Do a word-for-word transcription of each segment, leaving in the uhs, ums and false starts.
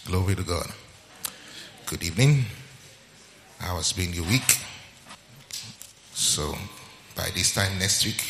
Glory to God. Good evening. How has been your week? So, by this time next week,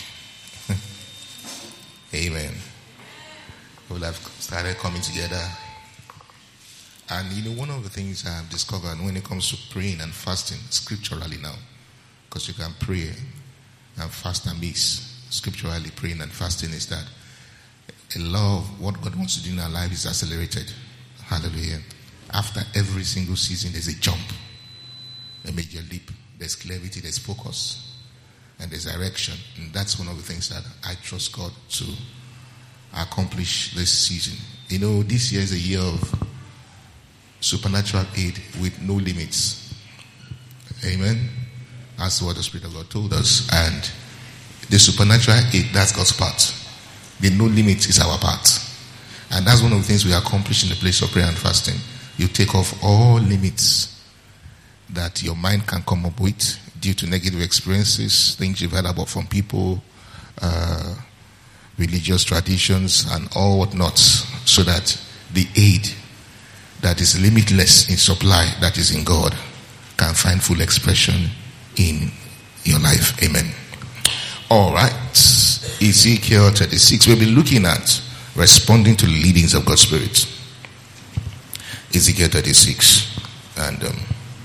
amen, we'll have started coming together. And you know, one of the things I've discovered when it comes to praying and fasting scripturally now, because you can pray and fast and miss scripturally, praying and fasting, is that a lot of what God wants to do in our life is accelerated. Hallelujah. After every single season, there's a jump, a major leap. There's clarity, there's focus, and there's direction. And that's one of the things that I trust God to accomplish this season. You know, this year is a year of supernatural aid with no limits. Amen. That's what the Spirit of God told us. And the supernatural aid, that's God's part. The no limit is our part. And that's one of the things we accomplish in the place of prayer and fasting. You take off all limits that your mind can come up with due to negative experiences, things you've heard about from people, uh, religious traditions, and all whatnot, so that the aid that is limitless in supply, that is in God, can find full expression in your life. Amen. All right. Ezekiel thirty-six. We'll be looking at responding to the leadings of God's Spirit. Ezekiel thirty-six. And, um,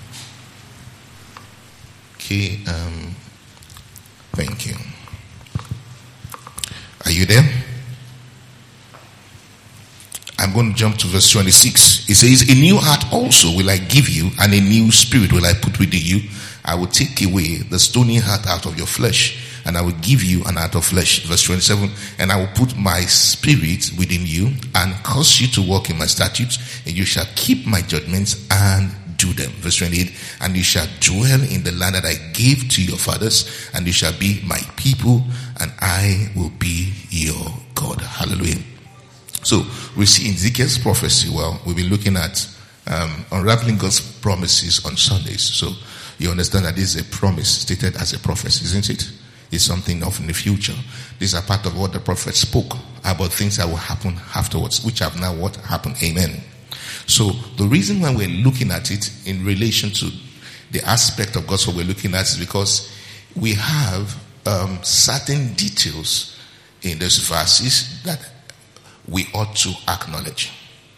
okay, um, thank you. Are you there? I'm going to jump to verse twenty-six. It says, a new heart also will I give you, and a new spirit will I put within you. I will take away the stony heart out of your flesh, and I will give you an heart of flesh. Verse twenty-seven, and I will put my spirit within you and cause you to walk in my statutes, and you shall keep my judgments and do them. Verse twenty-eight, and you shall dwell in the land that I gave to your fathers, and you shall be my people, and I will be your God. Hallelujah. So we see in Ezekiel's prophecy, well, we'll be looking at um, unraveling God's promises on Sundays. So you understand that this is a promise stated as a prophecy, isn't it? Is something of in the future. These are part of what the prophet spoke about, things that will happen afterwards, which have now what happened. Amen. So the reason why we're looking at it in relation to the aspect of God's what we're looking at is because we have um, certain details in those verses that we ought to acknowledge.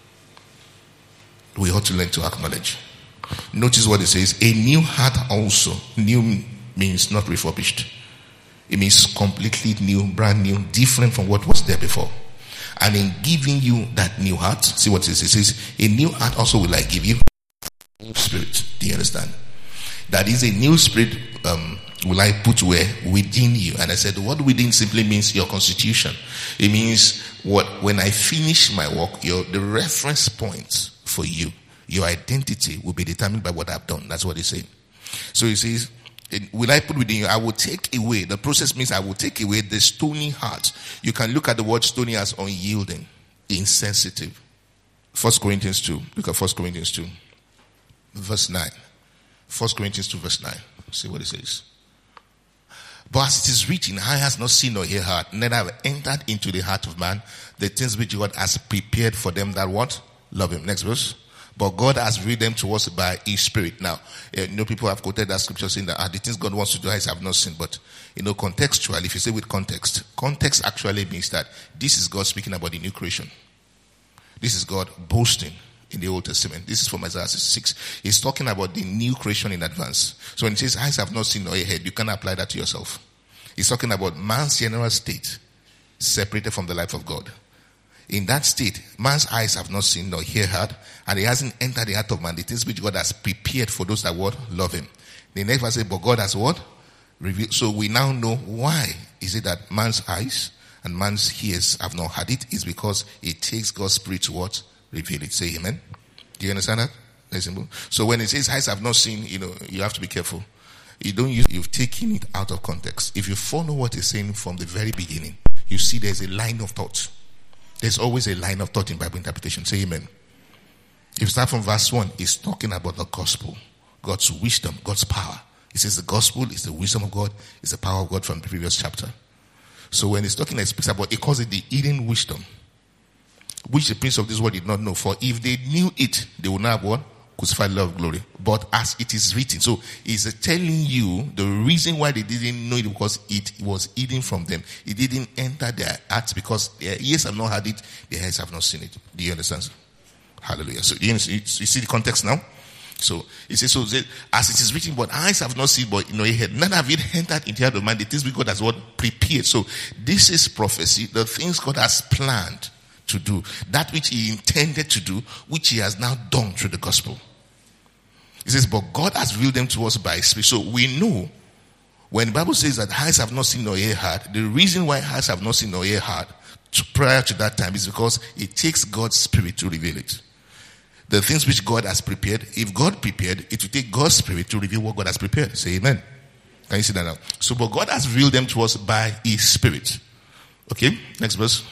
We ought to learn to acknowledge. Notice what it says. A new heart also. New means not refurbished. It means completely new, brand new, different from what was there before. And in giving you that new heart, see what it says? It says, a new heart also will I give you. New spirit. Do you understand? That is a new spirit um, will I put where? Within you. And I said, what within simply means your constitution. It means what, when I finish my work, your the reference point for you, your identity will be determined by what I've done. That's what he's saying. So he says, will I put within you? I will take away. The process means I will take away the stony heart. You can look at the word stony as unyielding, insensitive. First Corinthians two. Look at First Corinthians two. Verse nine. First Corinthians two verse nine. See what it says. But as it is written, eye has not seen nor ear heard, neither have entered into the heart of man the things which God has prepared for them that what? Love him. Next verse. But God has revealed them to us by his spirit. Now, you know, people have quoted that scripture saying that ah, the things God wants to do, eyes have not seen. But, you know, contextually, if you say with context, context actually means that this is God speaking about the new creation. This is God boasting in the Old Testament. This is from Isaiah six. He's talking about the new creation in advance. So when he says, eyes have not seen nor ear heard, you can apply that to yourself. He's talking about man's general state separated from the life of God. In that state, man's eyes have not seen nor ear heard, and he hasn't entered the heart of man the things which God has prepared for those that what? Love him. The next verse says, but God has what? Revealed. So we now know why is it that man's eyes and man's ears have not had it. Is because it takes God's spirit to what? Reveal it. Say amen. Do you understand that? Very simple. So when it says eyes have not seen, you know, you have to be careful. You don't use, you've taken it out of context. If you follow what it's saying from the very beginning, you see there's a line of thought. There's always a line of thought in Bible interpretation. Say amen. If you start from verse one, it's talking about the gospel, God's wisdom, God's power. It says the gospel is the wisdom of God, is the power of God from the previous chapter. So when it's talking, it speaks about, it calls it the hidden wisdom. which the prince of this world did not know. For if they knew it, they would not have what? Crucified love of glory. But as it is written. So he's telling you the reason why they didn't know it, because it was hidden from them. It didn't enter their hearts because their ears have not heard it, their eyes have not seen it. Do you understand? Hallelujah. So you see the context now? So it says, so as it is written, but eyes have not seen, but you know, it had none of it entered into the heart of man. The things which God has what prepared. So this is prophecy, the things God has planned to do, that which he intended to do, which he has now done through the gospel. It says, but God has revealed them to us by his Spirit. So we know when the Bible says that eyes have not seen nor ear heard, the reason why eyes have not seen nor ear heard to prior to that time is because it takes God's Spirit to reveal it. The things which God has prepared, if God prepared, it will take God's Spirit to reveal what God has prepared. Say amen. Can you see that now? So, but God has revealed them to us by his Spirit. Okay, next verse.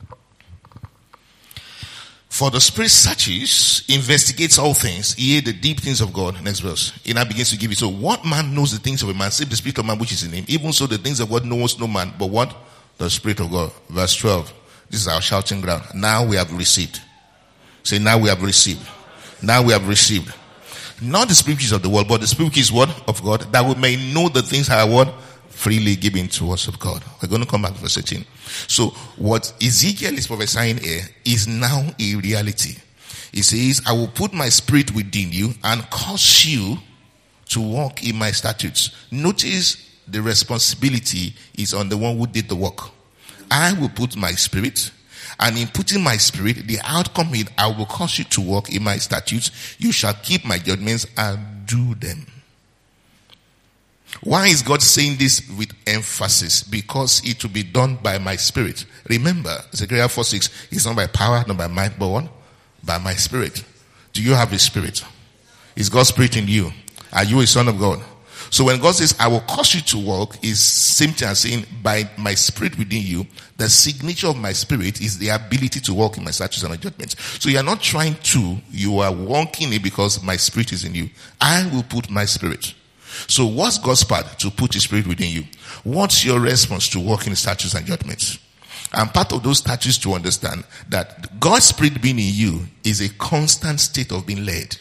For the Spirit searches, investigates all things, yea, the deep things of God. Next verse. He now begins to give it. So what man knows the things of a man, save the Spirit of man which is in him. Even so the things of God knows no man, but what? The Spirit of God. Verse twelve. This is our shouting ground. Now we have received. Say, now we have received. Now we have received. Not the Spirit of the world, but the Spirit is what? Of God. That we may know the things that are what? Freely given to us of God. We're going to come back to verse eighteen. So what Ezekiel is prophesying here is now a reality. He says, I will put my Spirit within you and cause you to walk in my statutes. Notice the responsibility is on the one who did the work. I will put my Spirit, and in putting my Spirit, the outcome is I will cause you to walk in my statutes. You shall keep my judgments and do them. Why is God saying this with emphasis? Because it will be done by my Spirit. Remember, Zechariah four six, it's not by power, not by might, but what? By my Spirit. Do you have a Spirit? Is God's Spirit in you? Are you a son of God? So when God says, I will cause you to walk, is same thing as saying, by my Spirit within you, the signature of my Spirit is the ability to walk in my statutes and my judgments. So you are not trying to, you are walking it because my Spirit is in you. I will put my Spirit. So what's God's part? To put his Spirit within you. What's your response to walking in statutes and judgments? And part of those statutes to understand that God's Spirit being in you is a constant state of being led.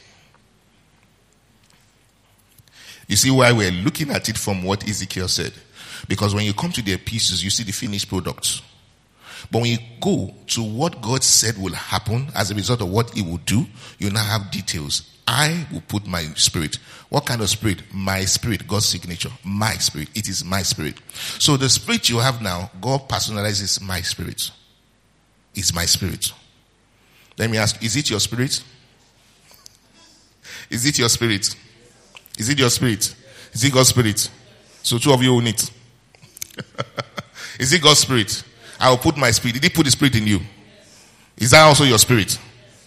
You see why we're looking at it from what Ezekiel said. Because when you come to the epistles, you see the finished products. But when you go to what God said will happen as a result of what he will do, you now have details. I will put my Spirit. What kind of Spirit? My Spirit, God's signature. My Spirit. It is my Spirit. So the Spirit you have now, God personalizes my Spirit. It's my Spirit. Let me ask, is it your Spirit? Is it your Spirit? Is it your Spirit? Is it God's Spirit? So two of you own it. Is it God's Spirit? I will put my Spirit. Did he put the Spirit in you? Is that also your Spirit?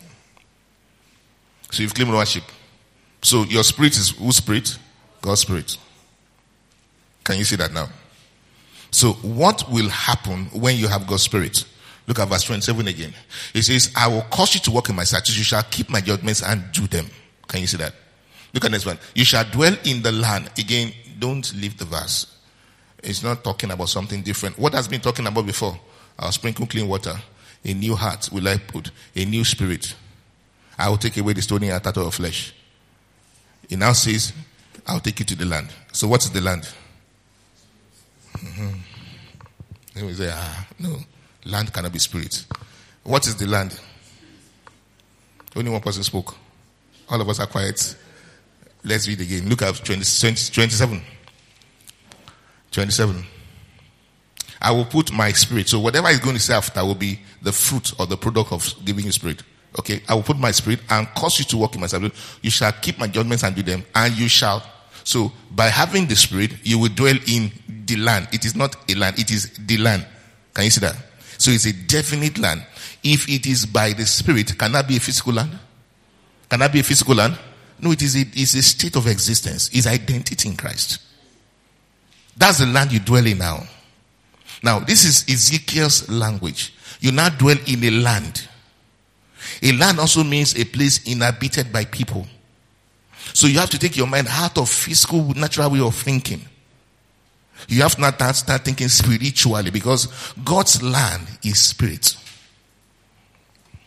So you've claimed ownership. So your Spirit is whose Spirit? God's Spirit. Can you see that now? So what will happen when you have God's Spirit? Look at verse twenty-seven again. It says, I will cause you to walk in my statutes. You shall keep my judgments and do them. Can you see that? Look at this one. You shall dwell in the land. Again, don't leave the verse. It's not talking about something different. What has been talking about before? I'll sprinkle clean water. A new heart will I put. A new spirit. I will take away the stony heart out of your flesh. He now says, I'll take you to the land. So what is the land? Mm-hmm. Then we say, ah, no. Land cannot be spirit. What is the land? Only one person spoke. All of us are quiet. Let's read again. Look at twenty, twenty, twenty-seven. twenty-seven. I will put my Spirit. So whatever is going to say after will be the fruit or the product of giving you Spirit. Okay. I will put my Spirit and cause you to walk in my Spirit. You shall keep my judgments and do them. And you shall. So by having the Spirit, you will dwell in the land. It is not a land. It is the land. Can you see that? So it's a definite land. If it is by the Spirit, can that be a physical land? Can that be a physical land? No, it is a, it's a state of existence. It's identity in Christ. That's the land you dwell in now. Now, this is Ezekiel's language. You now dwell in a land. A land also means a place inhabited by people. So you have to take your mind out of physical, natural way of thinking. You have to not start thinking spiritually because God's land is spirit.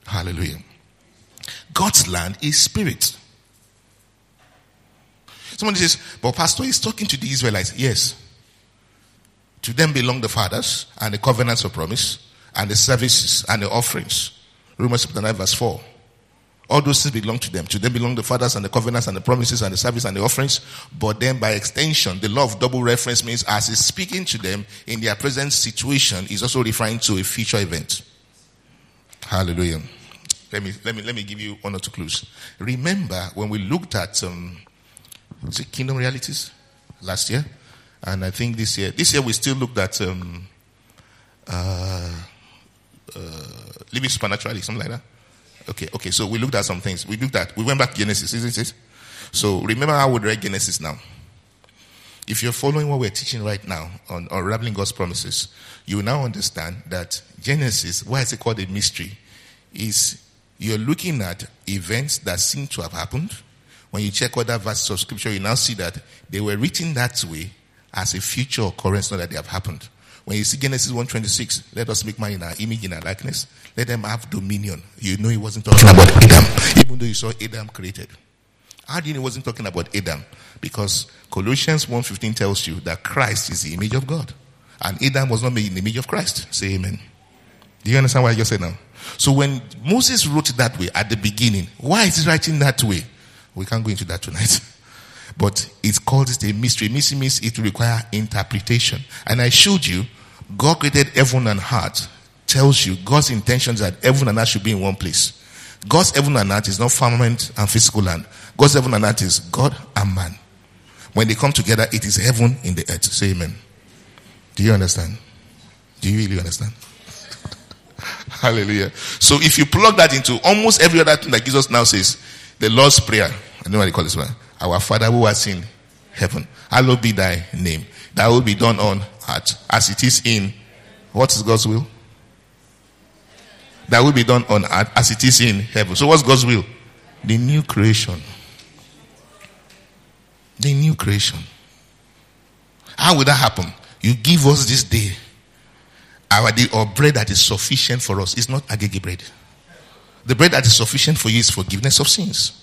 Hallelujah. God's land is spirit. Somebody says, but Pastor is talking to the Israelites. Yes. To them belong the fathers and the covenants of promise and the services and the offerings. Romans chapter nine verse four. All those things belong to them. To them belong the fathers and the covenants and the promises and the service and the offerings. But then by extension, the law of double reference means as he's speaking to them in their present situation, he's also referring to a future event. Hallelujah. Let me, let me, let me give you one or two clues. Remember when we looked at, um, what's it, Kingdom Realities last year? And I think this year, this year we still looked at, um, uh, uh, living supernaturally, something like that. Okay, okay, so we looked at some things. We looked at, we went back to Genesis, isn't it? So remember how we read Genesis now. If you're following what we're teaching right now on unraveling God's promises, you will now understand that Genesis, why is it called a mystery, is you're looking at events that seem to have happened. When you check other verses of scripture, you now see that they were written that way as a future occurrence, not that they have happened. When you see Genesis one twenty-six, let us make man in our image, in our likeness. Let them have dominion. You know he wasn't talking about Adam, even though you saw Adam created. How do you know he wasn't talking about Adam? Because Colossians one fifteen tells you that Christ is the image of God. And Adam was not made in the image of Christ. Say amen. Do you understand what I just said now? So when Moses wrote it that way at the beginning, why is he writing that way? We can't go into that tonight. But it's called it a mystery. Mystery means it will require interpretation. And I showed you, God created heaven and earth. Tells you God's intentions that heaven and earth should be in one place. God's heaven and earth is not firmament and physical land. God's heaven and earth is God and man. When they come together, it is heaven in the earth. Say amen. Do you understand? Do you really understand? Hallelujah. So if you plug that into almost every other thing that Jesus now says, the Lord's Prayer, I don't know what they call this one. Our Father who art in heaven, hallowed be thy name. Thy will be done on earth as it is in, what is God's will? That will be done on earth as it is in heaven. So what's God's will? The new creation. The new creation. How will that happen? You give us this day our day or bread that is sufficient for us. It's not agege bread. The bread that is sufficient for you is forgiveness of sins.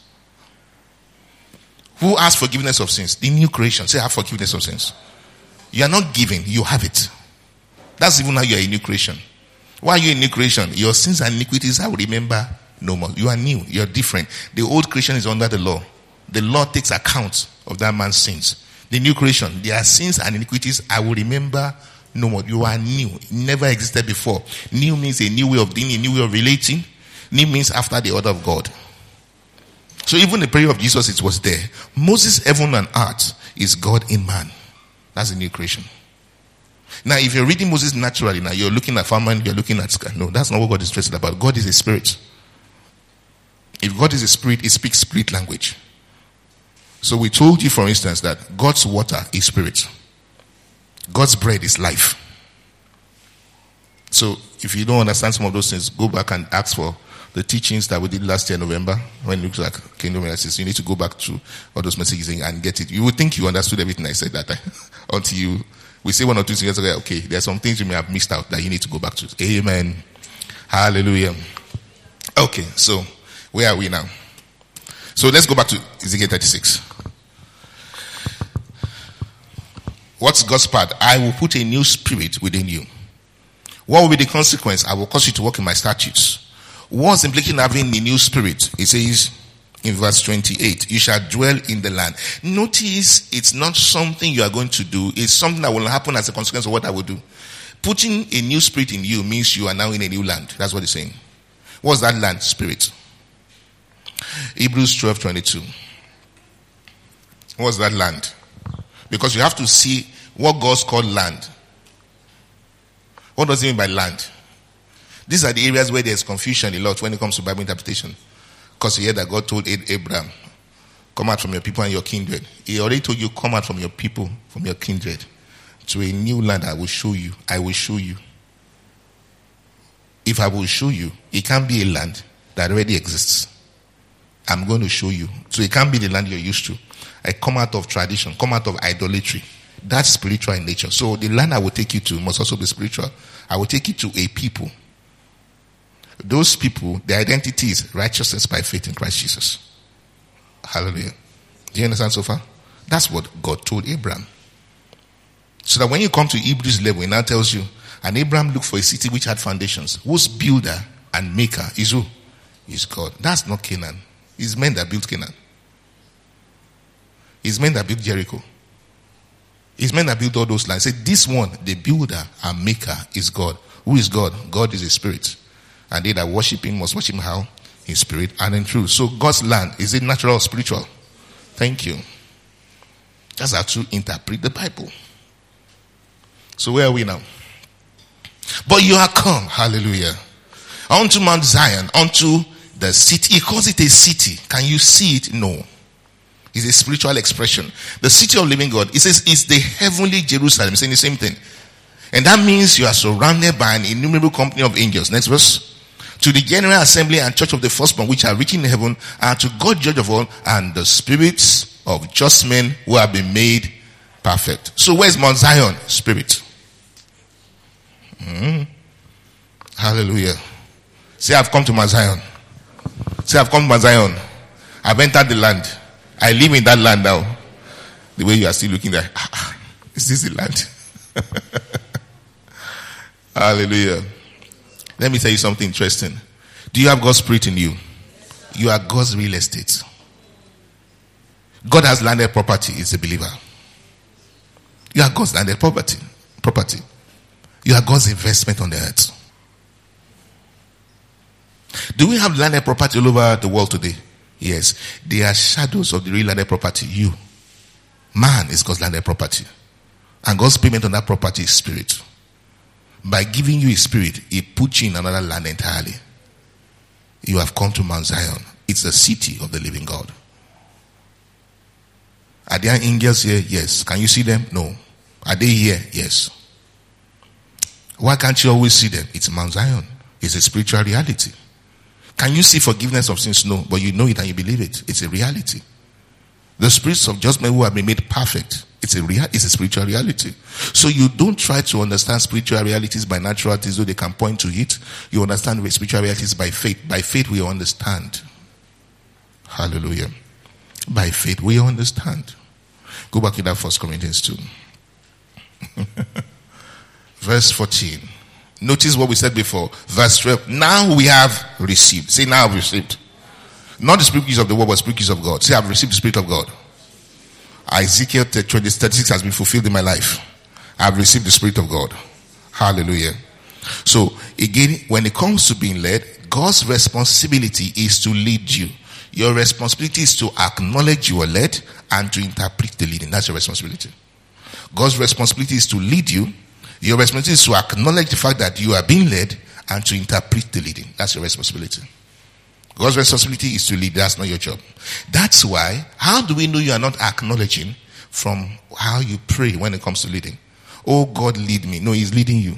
Who has forgiveness of sins? The new creation. Say, I have forgiveness of sins. You are not giving, you have it. That's even how you are a new creation. Why are you a new creation? Your sins and iniquities I will remember no more. You are new, you are different. The old creation is under the law. The law takes account of that man's sins. The new creation, their sins and iniquities I will remember no more. You are new. It never existed before. New means a new way of being, a new way of relating. New means after the order of God. So even the prayer of Jesus, it was there. Moses, heaven and earth is God in man. That's a new creation. Now, if you're reading Moses naturally, now you're looking at farming, you're looking at sky. No, that's not what God is stressed about. God is a spirit. If God is a spirit, he speaks spirit language. So we told you, for instance, that God's water is spirit. God's bread is life. So if you don't understand some of those things, go back and ask for the teachings that we did last year, November, when it looks like Kingdom Realities. You need to go back to all those messages and get it. You would think you understood everything I said that time until you, we say one or two things, okay, there are some things you may have missed out that you need to go back to. Amen. Hallelujah. Okay, so where are we now? So let's go back to Ezekiel thirty-six. What's God's part? I will put a new spirit within you. What will be the consequence? I will cause you to walk in my statutes. What's the implication of having the new spirit? It says in verse twenty-eight, you shall dwell in the land. Notice it's not something you are going to do. It's something that will happen as a consequence of what I will do. Putting a new spirit in you means you are now in a new land. That's what it's saying. What's that land? Spirit. Hebrews twelve twenty-two. What's that land? Because you have to see what God's called land. What does it mean by land? These are the areas where there's confusion a lot when it comes to Bible interpretation. Because you hear that God told Abraham, come out from your people and your kindred. He already told you, come out from your people, from your kindred, to a new land I will show you. I will show you. If I will show you, it can't be a land that already exists. I'm going to show you. So it can't be the land you're used to. I come out of tradition, come out of idolatry. That's spiritual in nature. So the land I will take you to must also be spiritual. I will take you to a people. Those people, their identity is righteousness by faith in Christ Jesus. Hallelujah. Do you understand so far? That's what God told Abraham. So that when you come to Hebrews eleven, it now tells you, and Abraham looked for a city which had foundations, whose builder and maker is who? Is God. That's not Canaan. It's men that built Canaan. It's men that built Jericho. It's men that built all those lands. Say, this one, the builder and maker is God. Who is God? God is a spirit. And they that worship him must worship him how? In spirit and in truth. So God's land, is it natural or spiritual? Thank you. That's how to interpret the Bible. So where are we now? But you are come, hallelujah, unto Mount Zion, unto the city. He calls it a city. Can you see it? No. It's a spiritual expression. The city of living God. It says it's the heavenly Jerusalem. Saying the same thing. And that means you are surrounded by an innumerable company of angels. Next verse. To the general assembly and church of the firstborn which are rich in heaven, and to God judge of all, and the spirits of just men who have been made perfect. So where's Mount Zion? Spirit. Mm. Hallelujah. Say, I've come to Mount Zion. Say, I've come to Mount Zion. I've entered the land. I live in that land now. The way you are still looking there. Is this the land? Hallelujah. Let me tell you something interesting. Do you have God's spirit in you? You are God's real estate. God has landed property. Is a believer. You are God's landed property. Property. You are God's investment on the earth. Do we have landed property all over the world today? Yes. They are shadows of the real landed property. You. Man is God's landed property. And God's payment on that property is spirit. By giving you his spirit, he puts you in another land entirely. You have come to Mount Zion. It's the city of the living God. Are there angels here? Yes. Can you see them? No. Are they here? Yes. Why can't you always see them? It's Mount Zion. It's a spiritual reality. Can you see forgiveness of sins? No. But you know it and you believe it. It's a reality. The spirits of just men who have been made perfect. It's a real, it's a spiritual reality. So you don't try to understand spiritual realities by natural things, though they can point to it. You understand spiritual realities by faith. By faith we understand. Hallelujah. By faith we understand. Go back to that First Corinthians two. Verse fourteen. Notice what we said before. Verse twelve. Now we have received. Say, now I've received. Not the spirit of the world, but the spirit of God. Say, I've received the spirit of God. Ezekiel thirty-six has been fulfilled in my life. I've received the spirit of God. Hallelujah. So again, when it comes to being led, God's responsibility is to lead you. Your responsibility is to acknowledge you are led and to interpret the leading. That's your responsibility. God's responsibility is to lead you. Your responsibility is to acknowledge the fact that you are being led and to interpret the leading. That's your responsibility. God's responsibility is to lead. That's not your job. That's why, how do we know you are not acknowledging? From how you pray when it comes to leading. Oh, God, lead me. No, he's leading you.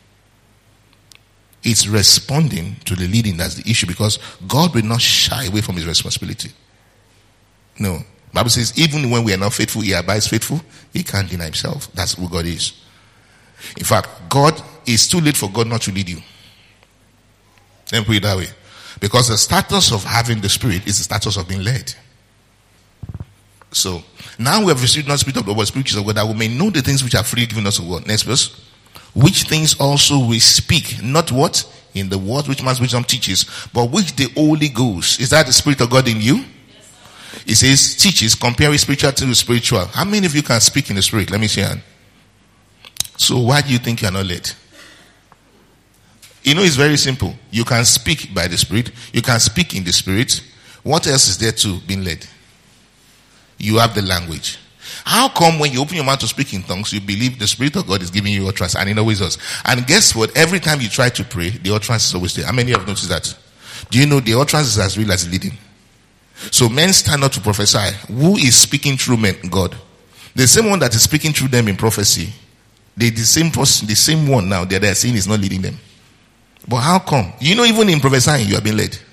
It's responding to the leading that's the issue, because God will not shy away from his responsibility. No. The Bible says, even when we are not faithful, he abides faithful. He can't deny himself. That's who God is. In fact, God, is too late for God not to lead you. Let me put it that way. Because the status of having the spirit is the status of being led. So, now we have received not spirit of the world, spirit of God, that we may know the things which are freely given us of God. Next verse. Which things also we speak, not what? In the word which man's wisdom teaches, but which the Holy Ghost. Is that the spirit of God in you? Yes, it says, teaches, comparing spiritual to spiritual. How many of you can speak in the spirit? Let me see hand. So why do you think you are not led? You know, it's very simple. You can speak by the spirit. You can speak in the spirit. What else is there to being led? You have the language. How come when you open your mouth to speak in tongues, you believe the Spirit of God is giving you utterance, and it always does? And guess what? Every time you try to pray, the utterance is always there. How many have noticed that? Do you know the utterance is as real as leading? So men stand up to prophesy. Who is speaking through men? God. The same one that is speaking through them in prophecy, they the same person, the same one now that they are saying is not leading them. But how come? You know, even in prophesying, you are being led.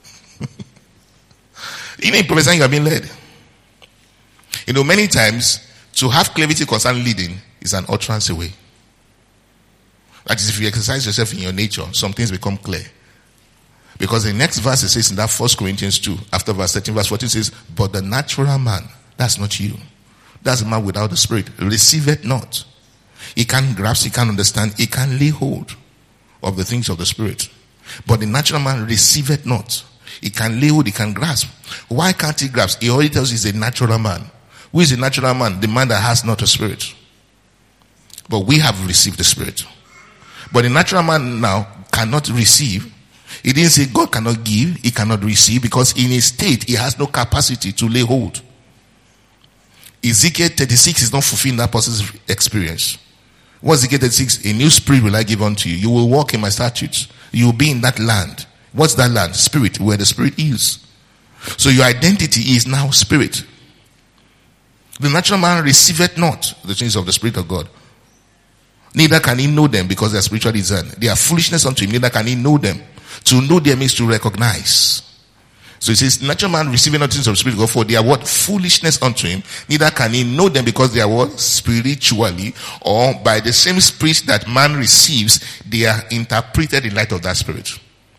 Even in prophesying, you are being led. You know, many times, to have clarity concerning leading is an utterance away. That is, if you exercise yourself in your nature, some things become clear. Because the next verse it says in that First Corinthians two, after verse thirteen, verse fourteen says, but the natural man, that's not you. That's a man without the Spirit. Receive it not. He can't grasp, he can't understand, he can't lay hold of the things of the Spirit. But the natural man receive it not. He can lay hold, he can grasp. Why can't he grasp? He already tells you he's a natural man. Who is a natural man? The man that has not a Spirit. But we have received the Spirit. But the natural man now cannot receive. He didn't say God cannot give, he cannot receive, because in his state he has no capacity to lay hold. Ezekiel thirty-six is not fulfilling that person's experience. What's Ezekiel thirty-six? A new spirit will I give unto you. You will walk in my statutes. You will be in that land. What's that land? Spirit, where the Spirit is. So your identity is now Spirit. The natural man receiveth not the things of the Spirit of God. Neither can he know them, because they are spiritually discerned. They are foolishness unto him, neither can he know them. To know them means to recognize. So it says, natural man receiving not things of the Spirit of God, for they are what? Foolishness unto him. Neither can he know them, because they are what? Spiritually, or by the same Spirit that man receives, they are interpreted in light of that Spirit.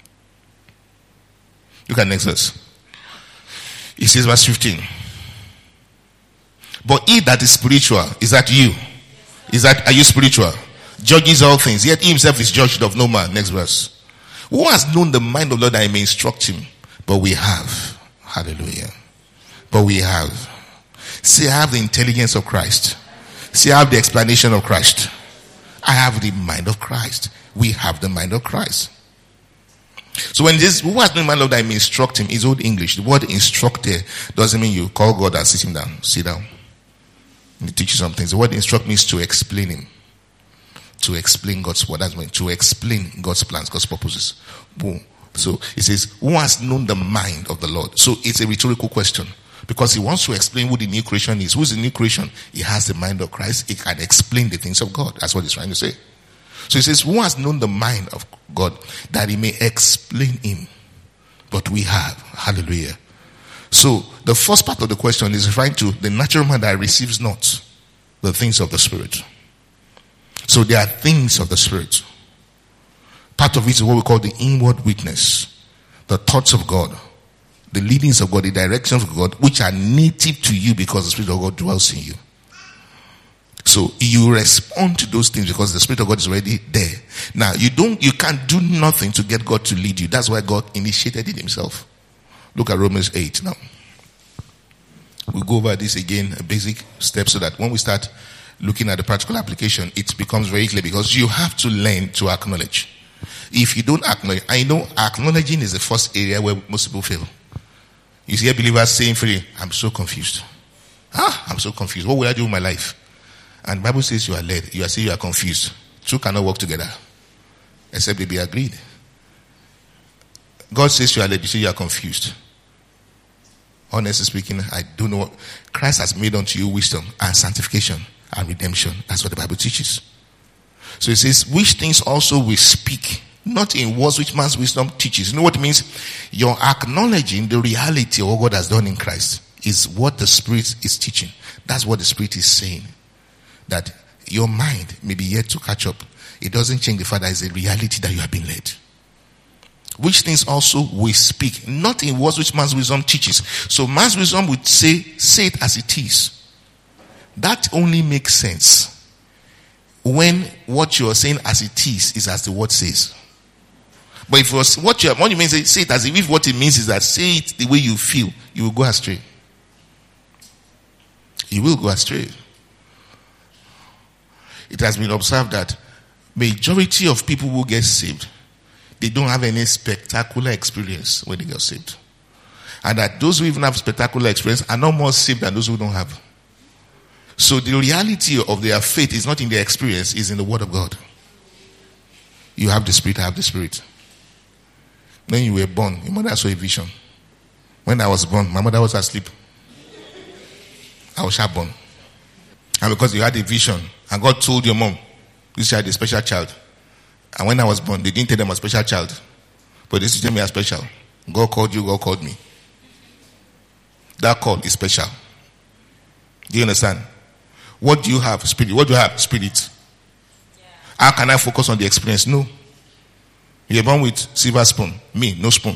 Look at next verse. It says verse fifteen. But he that is spiritual, is that you? Is that, are you spiritual? Judges all things, yet he himself is judged of no man. Next verse. Who has known the mind of the Lord that he may instruct him? But we have. Hallelujah. But we have. See, I have the intelligence of Christ. See, I have the explanation of Christ. I have the mind of Christ. We have the mind of Christ. So when this, who has known the mind of the Lord that he may instruct him, is old English. The word instruct there doesn't mean you call God and sit him down. Sit down. He teach you some things. The word instruct means to explain him. To explain God's word. That's meant to explain God's plans, God's purposes. Boom. So it says, who has known the mind of the Lord? So it's a rhetorical question. Because he wants to explain who the new creation is. Who is the new creation? He has the mind of Christ. He can explain the things of God. That's what he's trying to say. So he says, who has known the mind of God that he may explain him? But we have. Hallelujah. So the first part of the question is referring to the natural man that receives not the things of the Spirit. So there are things of the Spirit. Part of it is what we call the inward witness. The thoughts of God. The leadings of God. The directions of God. Which are native to you because the Spirit of God dwells in you. So you respond to those things because the Spirit of God is already there. Now you don't, you can't do nothing to get God to lead you. That's why God initiated it himself. Look at Romans eight now. We'll go over this again, a basic step, so that when we start looking at the practical application, it becomes very clear, because you have to learn to acknowledge. If you don't acknowledge, I know acknowledging is the first area where most people fail. You see believers saying freely, I'm so confused. Ah, I'm so confused. What will I do with my life? And the Bible says you are led. You are saying you are confused. Two cannot work together except they be agreed. God says you are led. You say you are confused. Honestly speaking, I don't know what Christ has made unto you wisdom and sanctification and redemption. That's what the Bible teaches. So it says, which things also we speak, not in words which man's wisdom teaches. You know what it means? You're acknowledging the reality of what God has done in Christ is what the Spirit is teaching. That's what the Spirit is saying. That your mind may be yet to catch up. It doesn't change the fact that it's a reality that you have been led. Which things also we speak, not in words which man's wisdom teaches. So man's wisdom would say, say it as it is. That only makes sense when what you are saying as it is, is as the word says. But if it was, what you what you mean, say, say it as if what it means is that say it the way you feel, you will go astray. You will go astray. It has been observed that majority of people who get saved, they don't have any spectacular experience when they get saved. And that those who even have spectacular experience are not more saved than those who don't have. So the reality of their faith is not in their experience, is in the Word of God. You have the Spirit, I have the Spirit. When you were born, your mother saw a vision. When I was born, my mother was asleep. I was sharp born. And because you had a vision, and God told your mom, this child is a special child. And when I was born, they didn't tell them I'm a special child. But they said to me I'm special. God called you, God called me. That call is special. Do you understand? What do you have? Spirit. What do you have? Spirit. Yeah. How can I focus on the experience? No. You're born with silver spoon. Me, no spoon.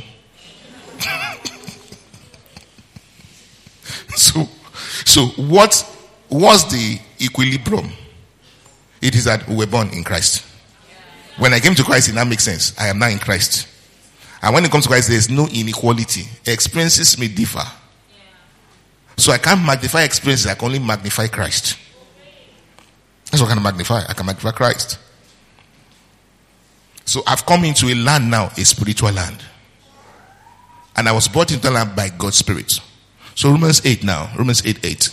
so, so what was the equilibrium? It is that we were born in Christ. When I came to Christ, it now makes sense. I am now in Christ. And when it comes to Christ, there is no inequality. Experiences may differ. So I can't magnify experiences. I can only magnify Christ. That's what I can magnify. I can magnify Christ. So I've come into a land now, a spiritual land. And I was brought into the land by God's Spirit. So Romans eight now. Romans eight eight.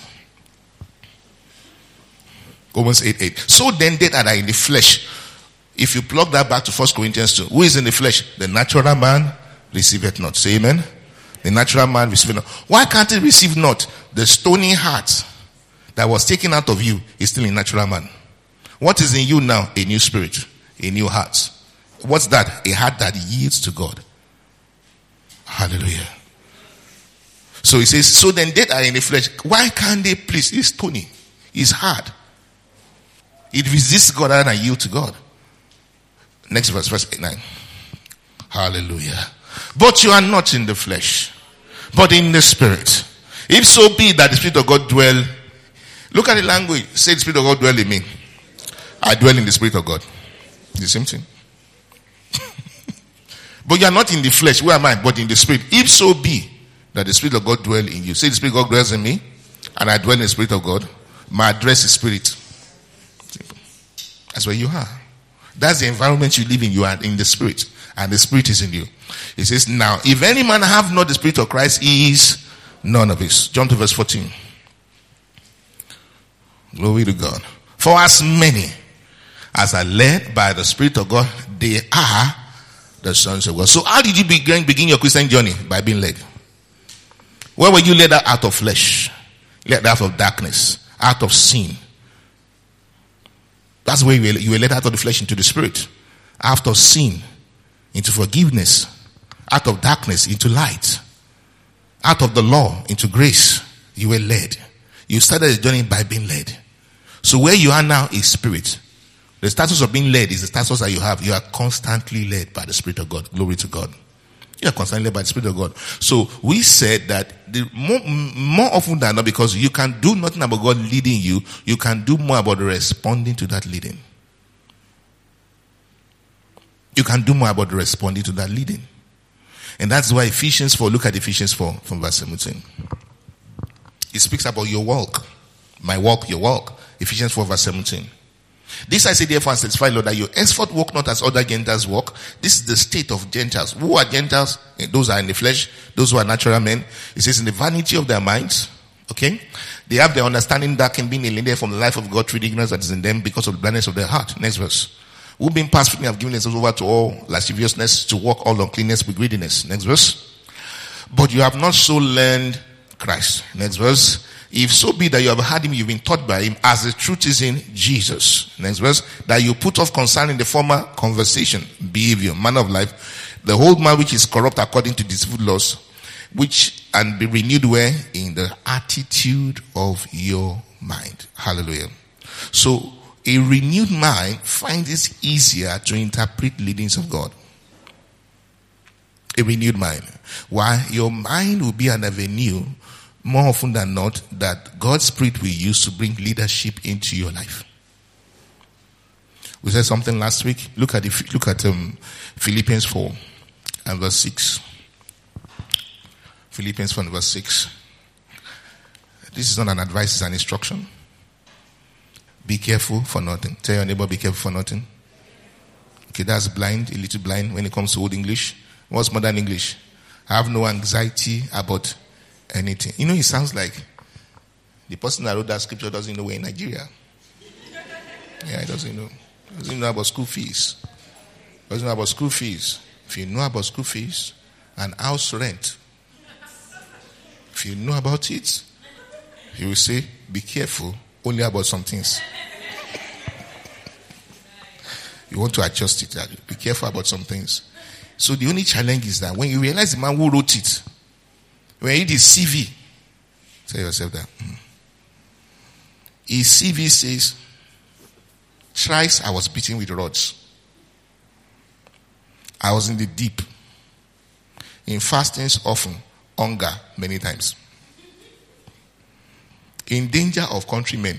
Romans eight eight. So then they that are in the flesh. If you plug that back to First Corinthians two. Who is in the flesh? The natural man receiveth not. Say amen. The natural man receiveth not. Why can't he receive not? The stony heart that was taken out of you is still in natural man. What is in you now? A new spirit. A new heart. What's that? A heart that yields to God. Hallelujah. So he says, so then they are in the flesh. Why can't they please? It's stony. It's hard. It resists God rather than yield to God. Next verse, verse eight, nine. Hallelujah. But you are not in the flesh, but in the spirit. If so be that the Spirit of God dwell. Look at the language. Say the Spirit of God dwell in me. I dwell in the Spirit of God. The same thing. But you are not in the flesh. Where am I? But in the Spirit. If so be that the Spirit of God dwell in you. Say the Spirit of God dwells in me, and I dwell in the Spirit of God. My address is Spirit. That's where you are. That's the environment you live in. You are in the Spirit, and the Spirit is in you. It says, now, if any man have not the Spirit of Christ, he is none of his. Jump to verse fourteen. Glory to God. For as many as are led by the Spirit of God, they are the sons of God. So how did you begin, begin your Christian journey? By being led. Where were you led out of flesh? Led out of darkness, out of sin. That's where you were, you were led out of the flesh into the Spirit. Out of sin into forgiveness. Out of darkness into light. Out of the law into grace. You were led. You started the journey by being led. So where you are now is Spirit. The status of being led is the status that you have. You are constantly led by the Spirit of God. Glory to God. You are constantly led by the Spirit of God. So we said that the more, more often than not, because you can do nothing about God leading you, you can do more about responding to that leading. You can do more about responding to that leading. And that's why Ephesians four, look at Ephesians four from verse seventeen. It speaks about your walk. My walk, your walk. Ephesians four verse seventeen. This I say therefore and satisfy, Lord, that you henceforth walk not as other Gentiles walk. This is the state of Gentiles. Who are Gentiles? Those are in the flesh. Those who are natural men. It says in the vanity of their minds. Okay? They have their understanding darkened, being alienated from the life of God through the ignorance that is in them because of the blindness of their heart. Next verse. Who being past feeling have given themselves over to all lasciviousness, to walk all uncleanness with greediness. Next verse. But you have not so learned Christ. Next verse. If so be that you have heard him, you've been taught by him, as the truth is in Jesus. Next verse. That you put off concerning the former conversation, behavior, manner of life, the whole man which is corrupt according to deceitful laws, which and be renewed where? In the attitude of your mind. Hallelujah. So a renewed mind finds it easier to interpret leadings of God. A renewed mind. Why? Your mind will be an avenue, more often than not, that God's Spirit will use to bring leadership into your life. We said something last week. Look at the, look at um, Philippians four and verse six. Philippians four and verse six. This is not an advice, it's an instruction. Be careful for nothing. Tell your neighbor, be careful for nothing. Okay, that's blind, a little blind when it comes to Old English. What's modern English? Have no anxiety about anything. You know, it sounds like the person that wrote that scripture doesn't know we're in Nigeria. Yeah, he doesn't know. He doesn't know about school fees. He doesn't know about school fees. If you know about school fees and house rent, if you know about it, he will say, be careful only about some things. You want to adjust it. Be careful about some things. So the only challenge is that when you realize the man who wrote it, when you read his C V, tell yourself that. Hmm. His C V says, thrice I was beaten with rods. I was in the deep. In fastings often, hunger many times. In danger of countrymen.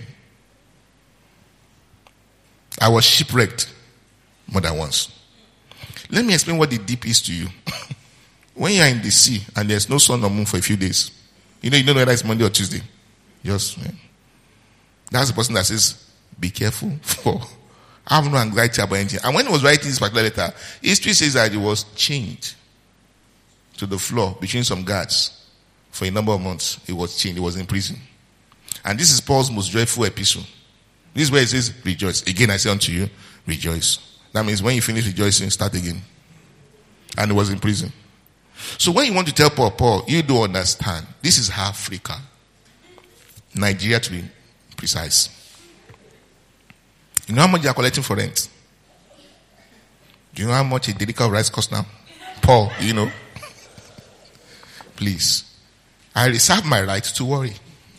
I was shipwrecked more than once. Let me explain what the deep is to you. When you are in the sea and there's no sun or moon for a few days, you know you don't know whether it's Monday or Tuesday. Just yeah. That's the person that says, be careful for I have no anxiety about anything. And when he was writing this particular letter, history says that he was chained to the floor between some guards for a number of months. He was chained. He was in prison. And this is Paul's most joyful epistle. This is where it says, rejoice. Again, I say unto you, rejoice. That means when you finish rejoicing, start again. And he was in prison. So when you want to tell Paul, Paul, you do understand. This is Africa. Nigeria to be precise. You know how much they are collecting for rent? Do you know how much a dedicated rice costs now? Paul, you know. Please. I reserve my right to worry.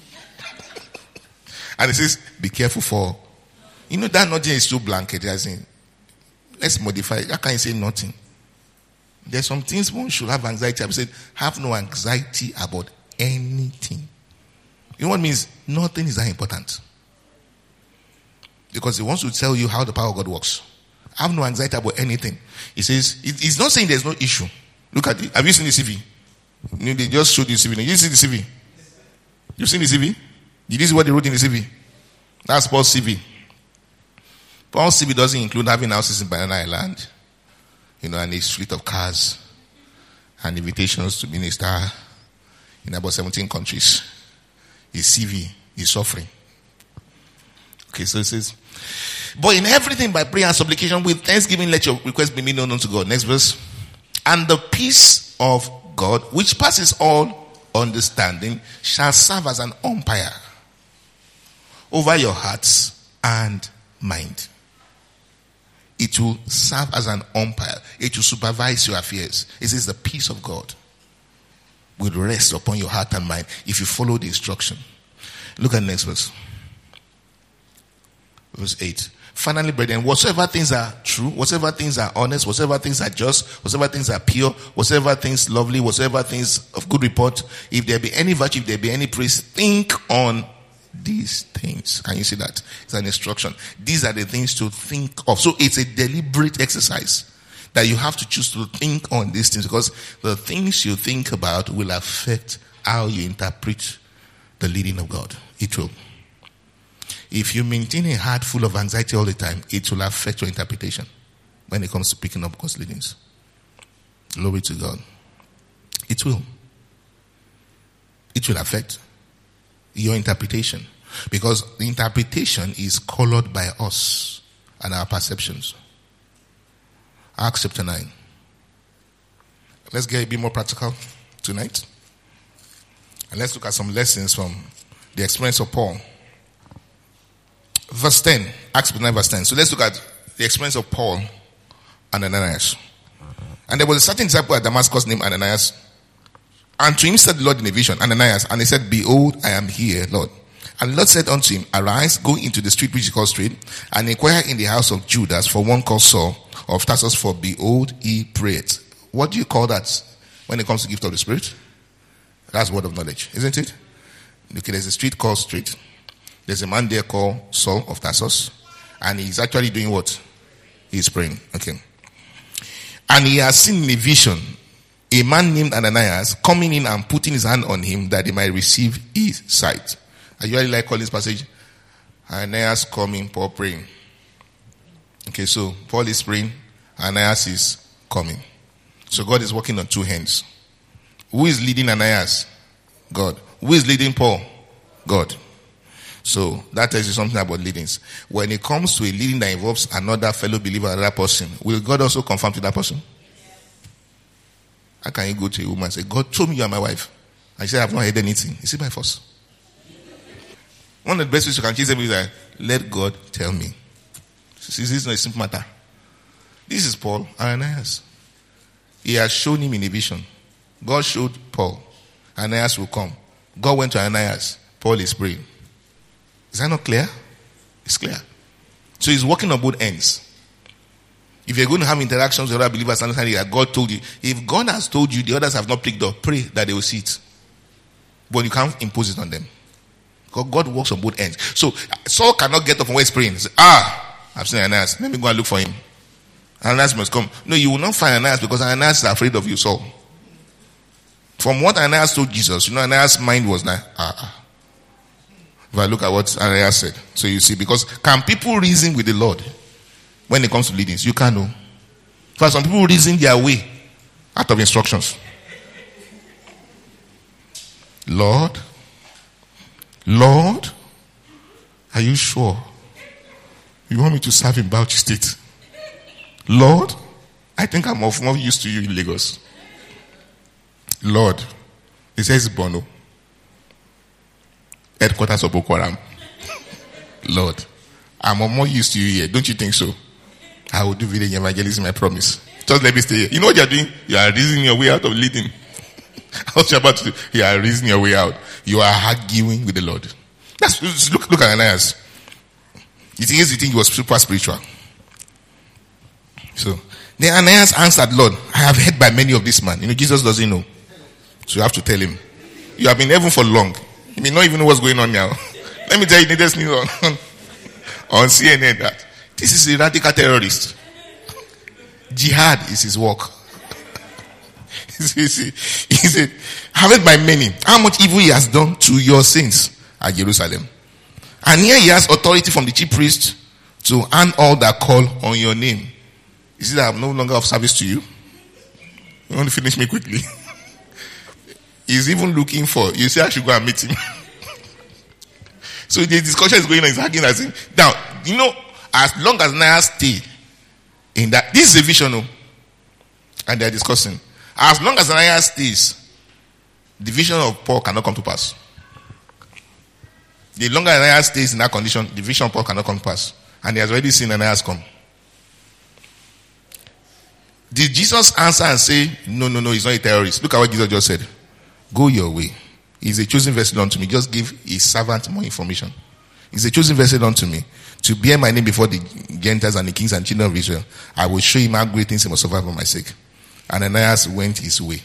And it says, be careful for. You know that nothing is too blanket. As in, let's modify it. How can you say nothing? There's some things one should have anxiety. I said, have no anxiety about anything. You know what it means? Nothing is that important. Because he wants to tell you how the power of God works. Have no anxiety about anything. He says, he's not saying there's no issue. Look at it. Have you seen the C V? You know, they just showed you the C V. Did you see the C V? You've seen the C V? Did you see what they wrote in the C V? That's Paul's C V. Paul's C V doesn't include having houses in Banana Island, you know, and a fleet of cars, and invitations to minister in about seventeen countries. His C V is suffering. Okay, so it says, but in everything by prayer and supplication with thanksgiving, let your requests be made known unto God. Next verse. And the peace of God, which passes all understanding, shall serve as an umpire over your hearts and mind. It will serve as an umpire. It will supervise your affairs. It says the peace of God will rest upon your heart and mind if you follow the instruction. Look at the next verse. Verse eight. Finally, brethren, whatsoever things are true, whatsoever things are honest, whatsoever things are just, whatsoever things are pure, whatsoever things lovely, whatsoever things of good report, if there be any virtue, if there be any praise, think on these things. Can you see that? It's an instruction. These are the things to think of. So it's a deliberate exercise that you have to choose to think on these things, because the things you think about will affect how you interpret the leading of God. It will. If you maintain a heart full of anxiety all the time, it will affect your interpretation when it comes to picking up God's leadings. Glory to God. It will. It will affect your interpretation, because the interpretation is colored by us and our perceptions. Acts chapter nine. Let's get a bit more practical tonight. And let's look at some lessons from the experience of Paul. Verse ten. Acts chapter nine verse ten. So let's look at the experience of Paul and Ananias. And there was a certain disciple at Damascus named Ananias. And to him said the Lord in a vision, Ananias. And he said, behold, I am here, Lord. And the Lord said unto him, arise, go into the street which is called Straight, and inquire in the house of Judas for one called Saul of Tarsus, for behold, he prayed. What do you call that when it comes to gift of the Spirit? That's word of knowledge, isn't it? Okay, there's a street called Straight. There's a man there called Saul of Tarsus, and he's actually doing what? He's praying. Okay. And he has seen in a vision a man named Ananias coming in and putting his hand on him that he might receive his sight. I usually like calling this passage Ananias coming, Paul praying. Okay, so Paul is praying, Ananias is coming. So God is working on two hands. Who is leading Ananias? God. Who is leading Paul? God. So that tells you something about leadings. When it comes to a leading that involves another fellow believer, another person, will God also confirm to that person? How can you go to a woman and say, God told me you are my wife? And she said, I have not heard anything. Is it by force? One of the best ways you can chase them is that, let God tell me. This is not a simple matter. This is Paul, Ananias. He has shown him in a vision. God showed Paul. Ananias will come. God went to Ananias. Paul is praying. Is that not clear? It's clear. So he's working on both ends. If you're going to have interactions with other believers, understand that God told you. If God has told you, the others have not picked up, pray that they will see it. But you can't impose it on them. God, God works on both ends. So Saul cannot get up from where he's praying. Say, ah, I've seen Ananias. Let me go and look for him. Ananias must come. No, you will not find Ananias because Ananias is afraid of you, Saul. From what Ananias told Jesus, you know, Ananias' mind was like, ah, ah. If I look at what Ananias said. So you see, because can people reason with the Lord when it comes to leadings? You can't know. For some people reason their way out of instructions. Lord, Lord, are you sure you want me to serve in Bauchi State? Lord, I think I'm of more use to you in Lagos. Lord, he says Bono, headquarters of Boko Haram. Lord, I'm of more use to you here. Don't you think so? I will do village evangelism, I promise. Just let me stay here. You know what you're doing? You are reasoning your way out of leading. What you're about to do? You are reasoning your way out. You are arguing with the Lord. That's, look, look at Ananias. You think, you think he was super spiritual. So, then Ananias answered, Lord, I have heard by many of this man. You know, Jesus doesn't know. So you have to tell him. You have been in heaven for long. You may not even know what's going on now. Let me tell you the latest news on, on C N N that this is a radical terrorist. Jihad is his work. He said, have it by many. How much evil he has done to your saints at Jerusalem. And here he has authority from the chief priest to hand all that call on your name. You see that I'm no longer of service to you? You want to finish me quickly? He's even looking for, you say I should go and meet him. So the discussion is going on, he's arguing as in. Now, you know, as long as Naya stay in that, this is a vision, no? And they're discussing. As long as Ananias stays, the vision of Paul cannot come to pass. The longer Ananias stays in that condition, the vision of Paul cannot come to pass. And he has already seen Ananias come. Did Jesus answer and say, no, no, no, he's not a terrorist? Look at what Jesus just said. Go your way. He's a chosen vessel unto me. Just give his servant more information. He's a chosen vessel unto me to bear my name before the Gentiles and the kings and children of Israel. I will show him how great things he must suffer for my sake. And Ananias went his way.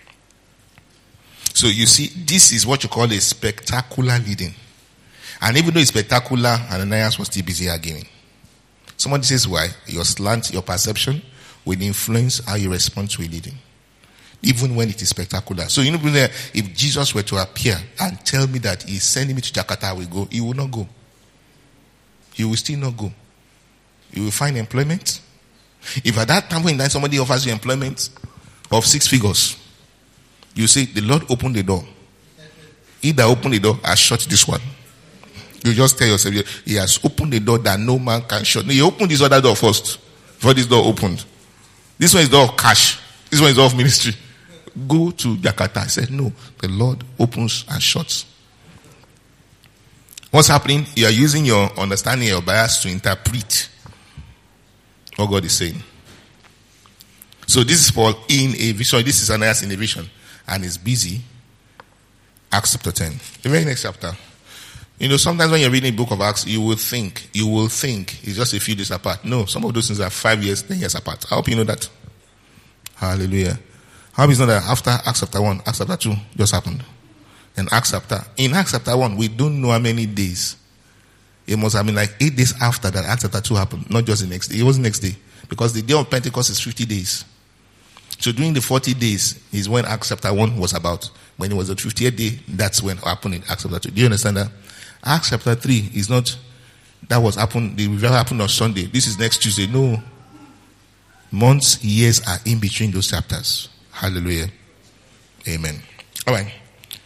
So you see, this is what you call a spectacular leading. And even though it's spectacular, Ananias was still busy arguing. Somebody says why? Your slant, your perception will influence how you respond to a leading. Even when it is spectacular. So you know, if Jesus were to appear and tell me that he's sending me to Jakarta, I will go, he will not go. He will still not go. He will find employment. If at that time when somebody offers you employment of six figures, you say, the Lord opened the door. He that opened the door has shut this one. You just tell yourself, he has opened the door that no man can shut. No, he opened this other door first. Before this door opened. This one is door of cash. This one is door of ministry. Go to Jakarta. I said, no, the Lord opens and shuts. What's happening? You are using your understanding, your bias to interpret what God is saying. So this is Paul in a vision. This is Ananias in a vision. And he's busy. Acts chapter ten. The very next chapter. You know, sometimes when you're reading the book of Acts, you will think, you will think it's just a few days apart. No, some of those things are five years, ten years apart. I hope you know that. Hallelujah. How is it not that after Acts chapter one, Acts chapter two just happened? And Acts chapter, in Acts chapter one, we don't know how many days. It must have been like eight days after that Acts chapter two happened, not just the next day. It was the next day. Because the day of Pentecost is fifty days. So during the forty days is when Acts chapter one was about. When it was the fiftieth day, that's when it happened in Acts chapter two. Do you understand that? Acts chapter three is not, that was happened, the revival happened on Sunday. This is next Tuesday. No. Months, years are in between those chapters. Hallelujah. Amen. All right.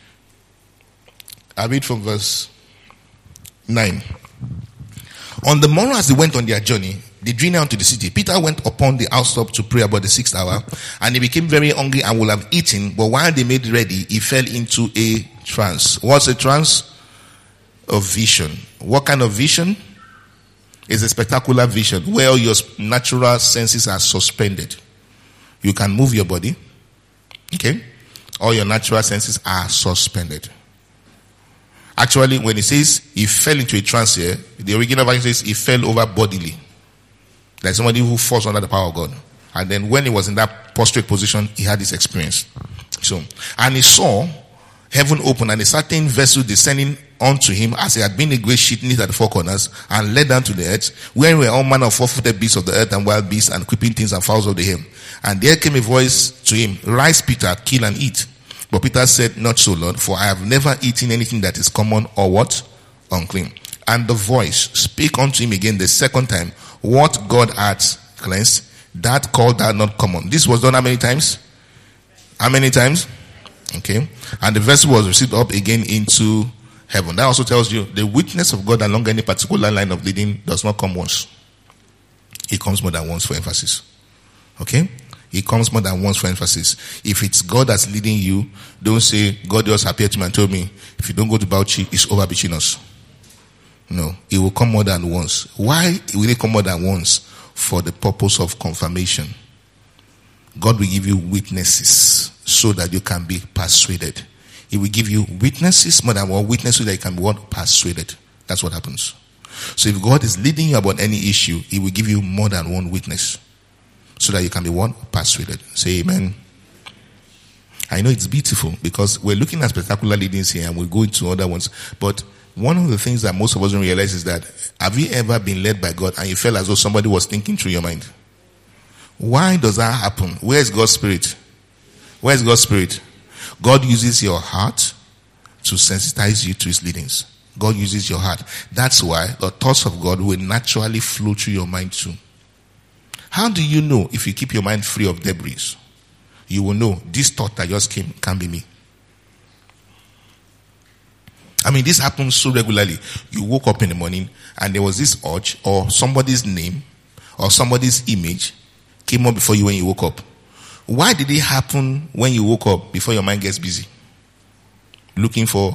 I read from verse nine. On the morrow as they went on their journey, they drew near unto the city. Peter went upon the housetop to pray about the sixth hour, and he became very hungry and would have eaten, but while they made ready, he fell into a trance. What's a trance? A vision. What kind of vision? It's a spectacular vision where your natural senses are suspended. You can move your body. Okay? All your natural senses are suspended. Actually, when it says he fell into a trance here, the original version says he fell over bodily. Like somebody who falls under the power of God. And then when he was in that prostrate position, he had this experience. So, and he saw heaven open and a certain vessel descending unto him as it had been a great sheet knit at the four corners and led down to the earth, wherein were all manner of four-footed beasts of the earth and wild beasts and creeping things and fowls of the air. And there came a voice to him, Rise, Peter, kill and eat. But Peter said, Not so, Lord, for I have never eaten anything that is common or what? Unclean. And the voice spake unto him again the second time, What God hath cleansed, that called thou not common. This was done how many times? How many times? Okay. And the vessel was received up again into heaven. That also tells you the witness of God along any particular line of leading does not come once. It comes more than once for emphasis. Okay? It comes more than once for emphasis. If it's God that's leading you, don't say, God just appeared to me and told me, if you don't go to Bauchi, it's over between us. No. It will come more than once. Why will it come more than once? For the purpose of confirmation. God will give you witnesses so that you can be persuaded. He will give you witnesses, more than one witness, so that you can be what? Persuaded. That's what happens. So if God is leading you about any issue, He will give you more than one witness so that you can be what? Persuaded. Say amen. I know it's beautiful because we're looking at spectacular leadings here and we'll go into other ones. But one of the things that most of us don't realize is that, have you ever been led by God and you felt as though somebody was thinking through your mind? Why does that happen? Where is God's Spirit? Where is God's Spirit? God uses your heart to sensitize you to His leadings. God uses your heart. That's why the thoughts of God will naturally flow through your mind too. How do you know if you keep your mind free of debris? You will know this thought that just came can't be me. I mean, this happens so regularly. You woke up in the morning and there was this urge or somebody's name or somebody's image came up before you when you woke up. Why did it happen when you woke up before your mind gets busy? Looking for...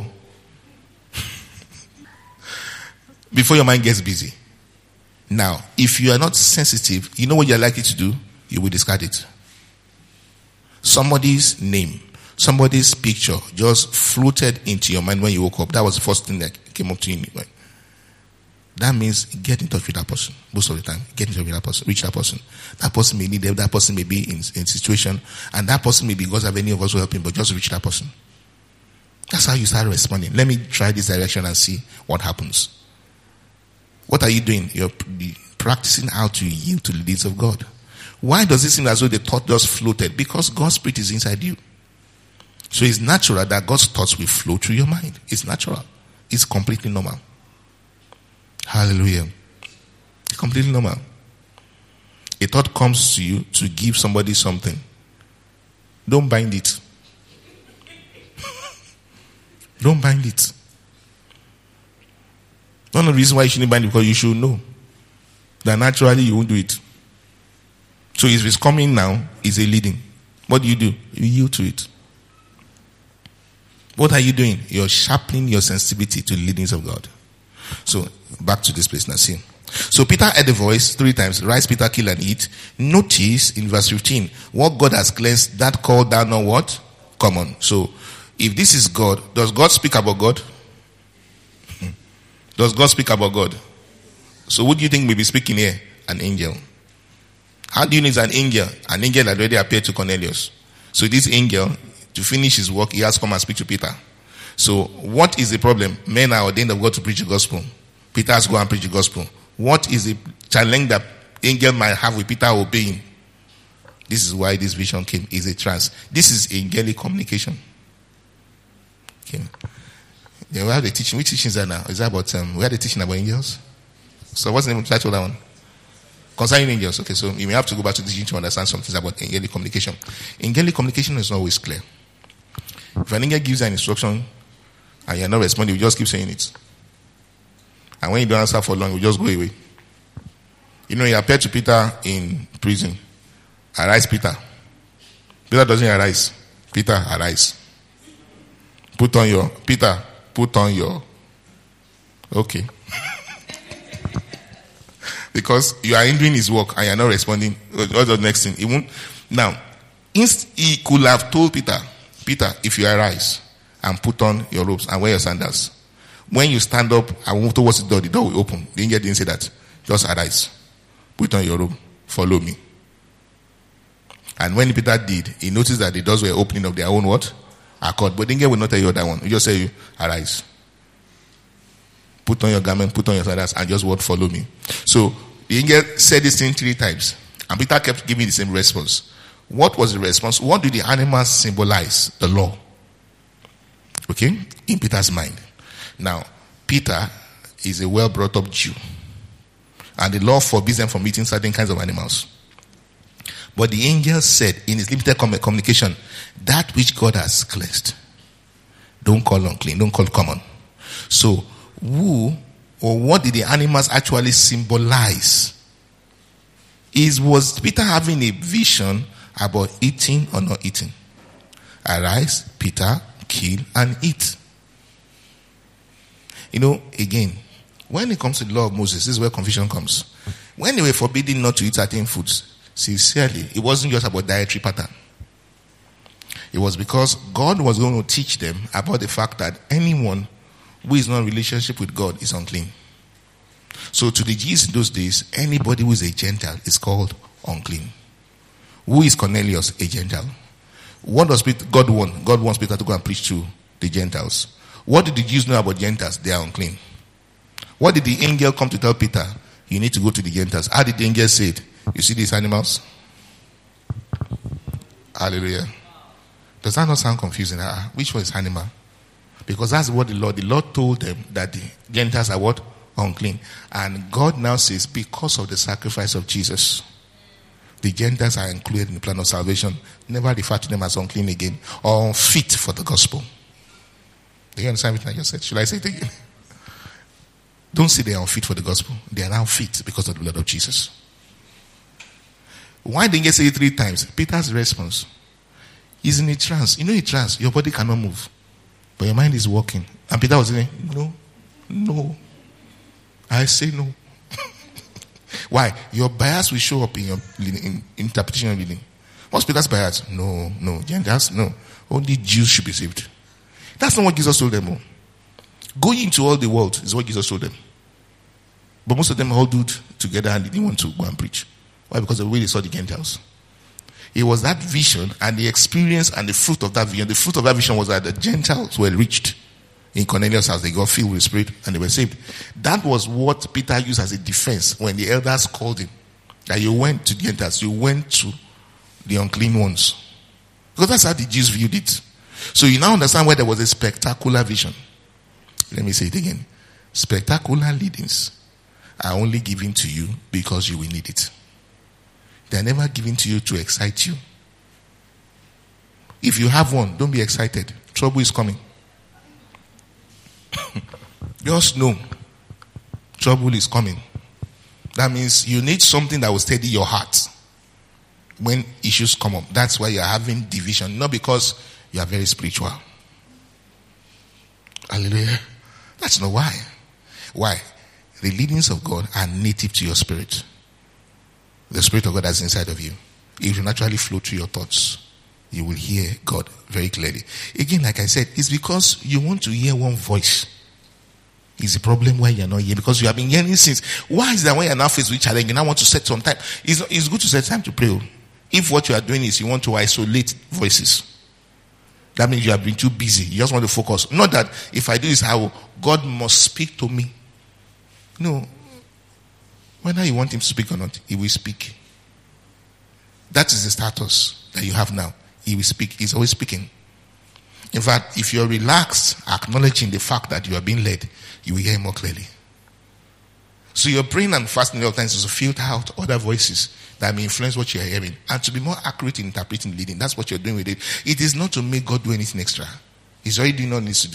before your mind gets busy. Now, if you are not sensitive, you know what you're likely to do? You will discard it. Somebody's name, somebody's picture just floated into your mind when you woke up. That was the first thing that came up to you in your mind. That means get in touch with that person. Most of the time, get in touch with that person. Reach that person. That person may need help. That person may be in in situation. And that person may be because of any of us who help him, but just reach that person. That's how you start responding. Let me try this direction and see what happens. What are you doing? You're practicing how to yield to the leads of God. Why does it seem as though the thought just floated? Because God's Spirit is inside you. So it's natural that God's thoughts will flow through your mind. It's natural. It's completely normal. Hallelujah. It's completely normal. A thought comes to you to give somebody something. Don't bind it. Don't bind it. One of the reasons why you shouldn't bind it because you should know that naturally you won't do it. So if it's coming now, it's a leading. What do you do? You yield to it. What are you doing? You're sharpening your sensitivity to the leadings of God. So, back to this place now, see. So Peter heard the voice three times, Rise, Peter, kill and eat. Notice in verse fifteen, what God has cleansed, that called thou not what? Common. So, if this is God, does God speak about God? Does God speak about God? So who do you think may be speaking here? An angel. How do you know it's an angel? An angel that already appeared to Cornelius. So this angel, to finish his work, he has come and speak to Peter. So what is the problem? Men are ordained of God to preach the gospel. Peter has to go and preach the gospel. What is the challenge that angel might have with Peter obeying? This is why this vision came. Is a trance. This is angelic communication. Okay. Then we have the teaching. Which teaching is that now? Is that about um, we had the teaching about angels? So what's the name of the title of that one? Concerning angels. Okay, so you may have to go back to the teaching to understand some things about angelic communication. Angelic communication is not always clear. If an angel gives an instruction and you're not responding, you just keep saying it. And when you don't answer for long, you just go away. You know, he appeared to Peter in prison. Arise, Peter. Peter doesn't arise. Peter, arise. Put on your, Peter, put on your, okay. Because you are hindering his work and you're not responding. What's the next thing? He won't. Now, he could have told Peter, Peter, if you arise and put on your robes and wear your sandals, when you stand up and move towards the door, the door will open. The angel didn't say that. Just arise. Put on your robe. Follow me. And when Peter did, he noticed that the doors were opening of their own what? Accord. But the angel will not tell you that one. He just say, arise. Put on your garment, put on your sandals, and just what? Follow me. So, the angel said this thing three times. And Peter kept giving the same response. What was the response? What do the animals symbolize? The law. Okay? In Peter's mind. Now, Peter is a well brought up Jew. And the law forbids them from eating certain kinds of animals. But the angel said in his limited communication, that which God has cleansed, don't call unclean, don't call common. So, who or what did the animals actually symbolize? Is was Peter having a vision about eating or not eating? Arise, Peter, kill and eat. You know, again, when it comes to the law of Moses, this is where confusion comes. When they were forbidden not to eat certain foods, sincerely, it wasn't just about dietary pattern. It was because God was going to teach them about the fact that anyone who is not in relationship with God is unclean. So to the Jews in those days, anybody who is a Gentile is called unclean. Who is Cornelius? A Gentile. What does God want? God wants Peter to go and preach to the Gentiles. What did the Jews know about Gentiles? They are unclean. What did the angel come to tell Peter? You need to go to the Gentiles. How did the angel say it? You see these animals? Hallelujah. Does that not sound confusing? Uh, which one is animal? Because that's what the Lord, the Lord told them that the Gentiles are what? Unclean. And God now says, because of the sacrifice of Jesus, the Gentiles are included in the plan of salvation. Never refer to them as unclean again or unfit for the gospel. Do you understand what I just said? Should I say it again? Don't say they are unfit for the gospel. They are now fit because of the blood of Jesus. Why didn't you say it three times? Peter's response is in a trance. You know, a trance, your body cannot move, but your mind is working. And Peter was saying, no, no. I say no. Why? Your bias will show up in your in interpretation of reading. What's Peter's bias? No, no. Gentiles? No. Only Jews should be saved. That's not what Jesus told them. Go into all the world is what Jesus told them. But most of them all do together and they didn't want to go and preach. Why? Because of the way they saw the Gentiles. It was that vision and the experience and the fruit of that vision. The fruit of that vision was that the Gentiles were reached in Cornelius' house. They got filled with the Spirit and they were saved. That was what Peter used as a defense when the elders called him. That you went to Gentiles, you went to the unclean ones. Because that's how the Jews viewed it. So you now understand why there was a spectacular vision. Let me say it again. Spectacular leadings are only given to you because you will need it. They are never given to you to excite you. If you have one, don't be excited. Trouble is coming. Just know trouble is coming. That means you need something that will steady your heart when issues come up. That's why you're having division, not because you are very spiritual. Hallelujah. That's not why. Why? The leadings of God are native to your spirit. The Spirit of God that's inside of you. It will naturally flow through your thoughts. You will hear God very clearly. Again, like I said, it's because you want to hear one voice. It's a problem why you're not here. Because you have been hearing since. Why is that when you're now faced with challenge, you now want to set some time? It's, not, it's good to set time to pray. If what you are doing is you want to isolate voices, that means you have been too busy. You just want to focus. Not that if I do this, how God must speak to me. No. Whether you want him to speak or not, he will speak. That is the status that you have now. He will speak. He's always speaking. In fact, if you're relaxed, acknowledging the fact that you are being led, you will hear more clearly. So you're praying and fasting all the time to filter out other voices that may influence what you're hearing. And to be more accurate in interpreting leading, that's what you're doing with it. It is not to make God do anything extra. He's already doing what he needs to do.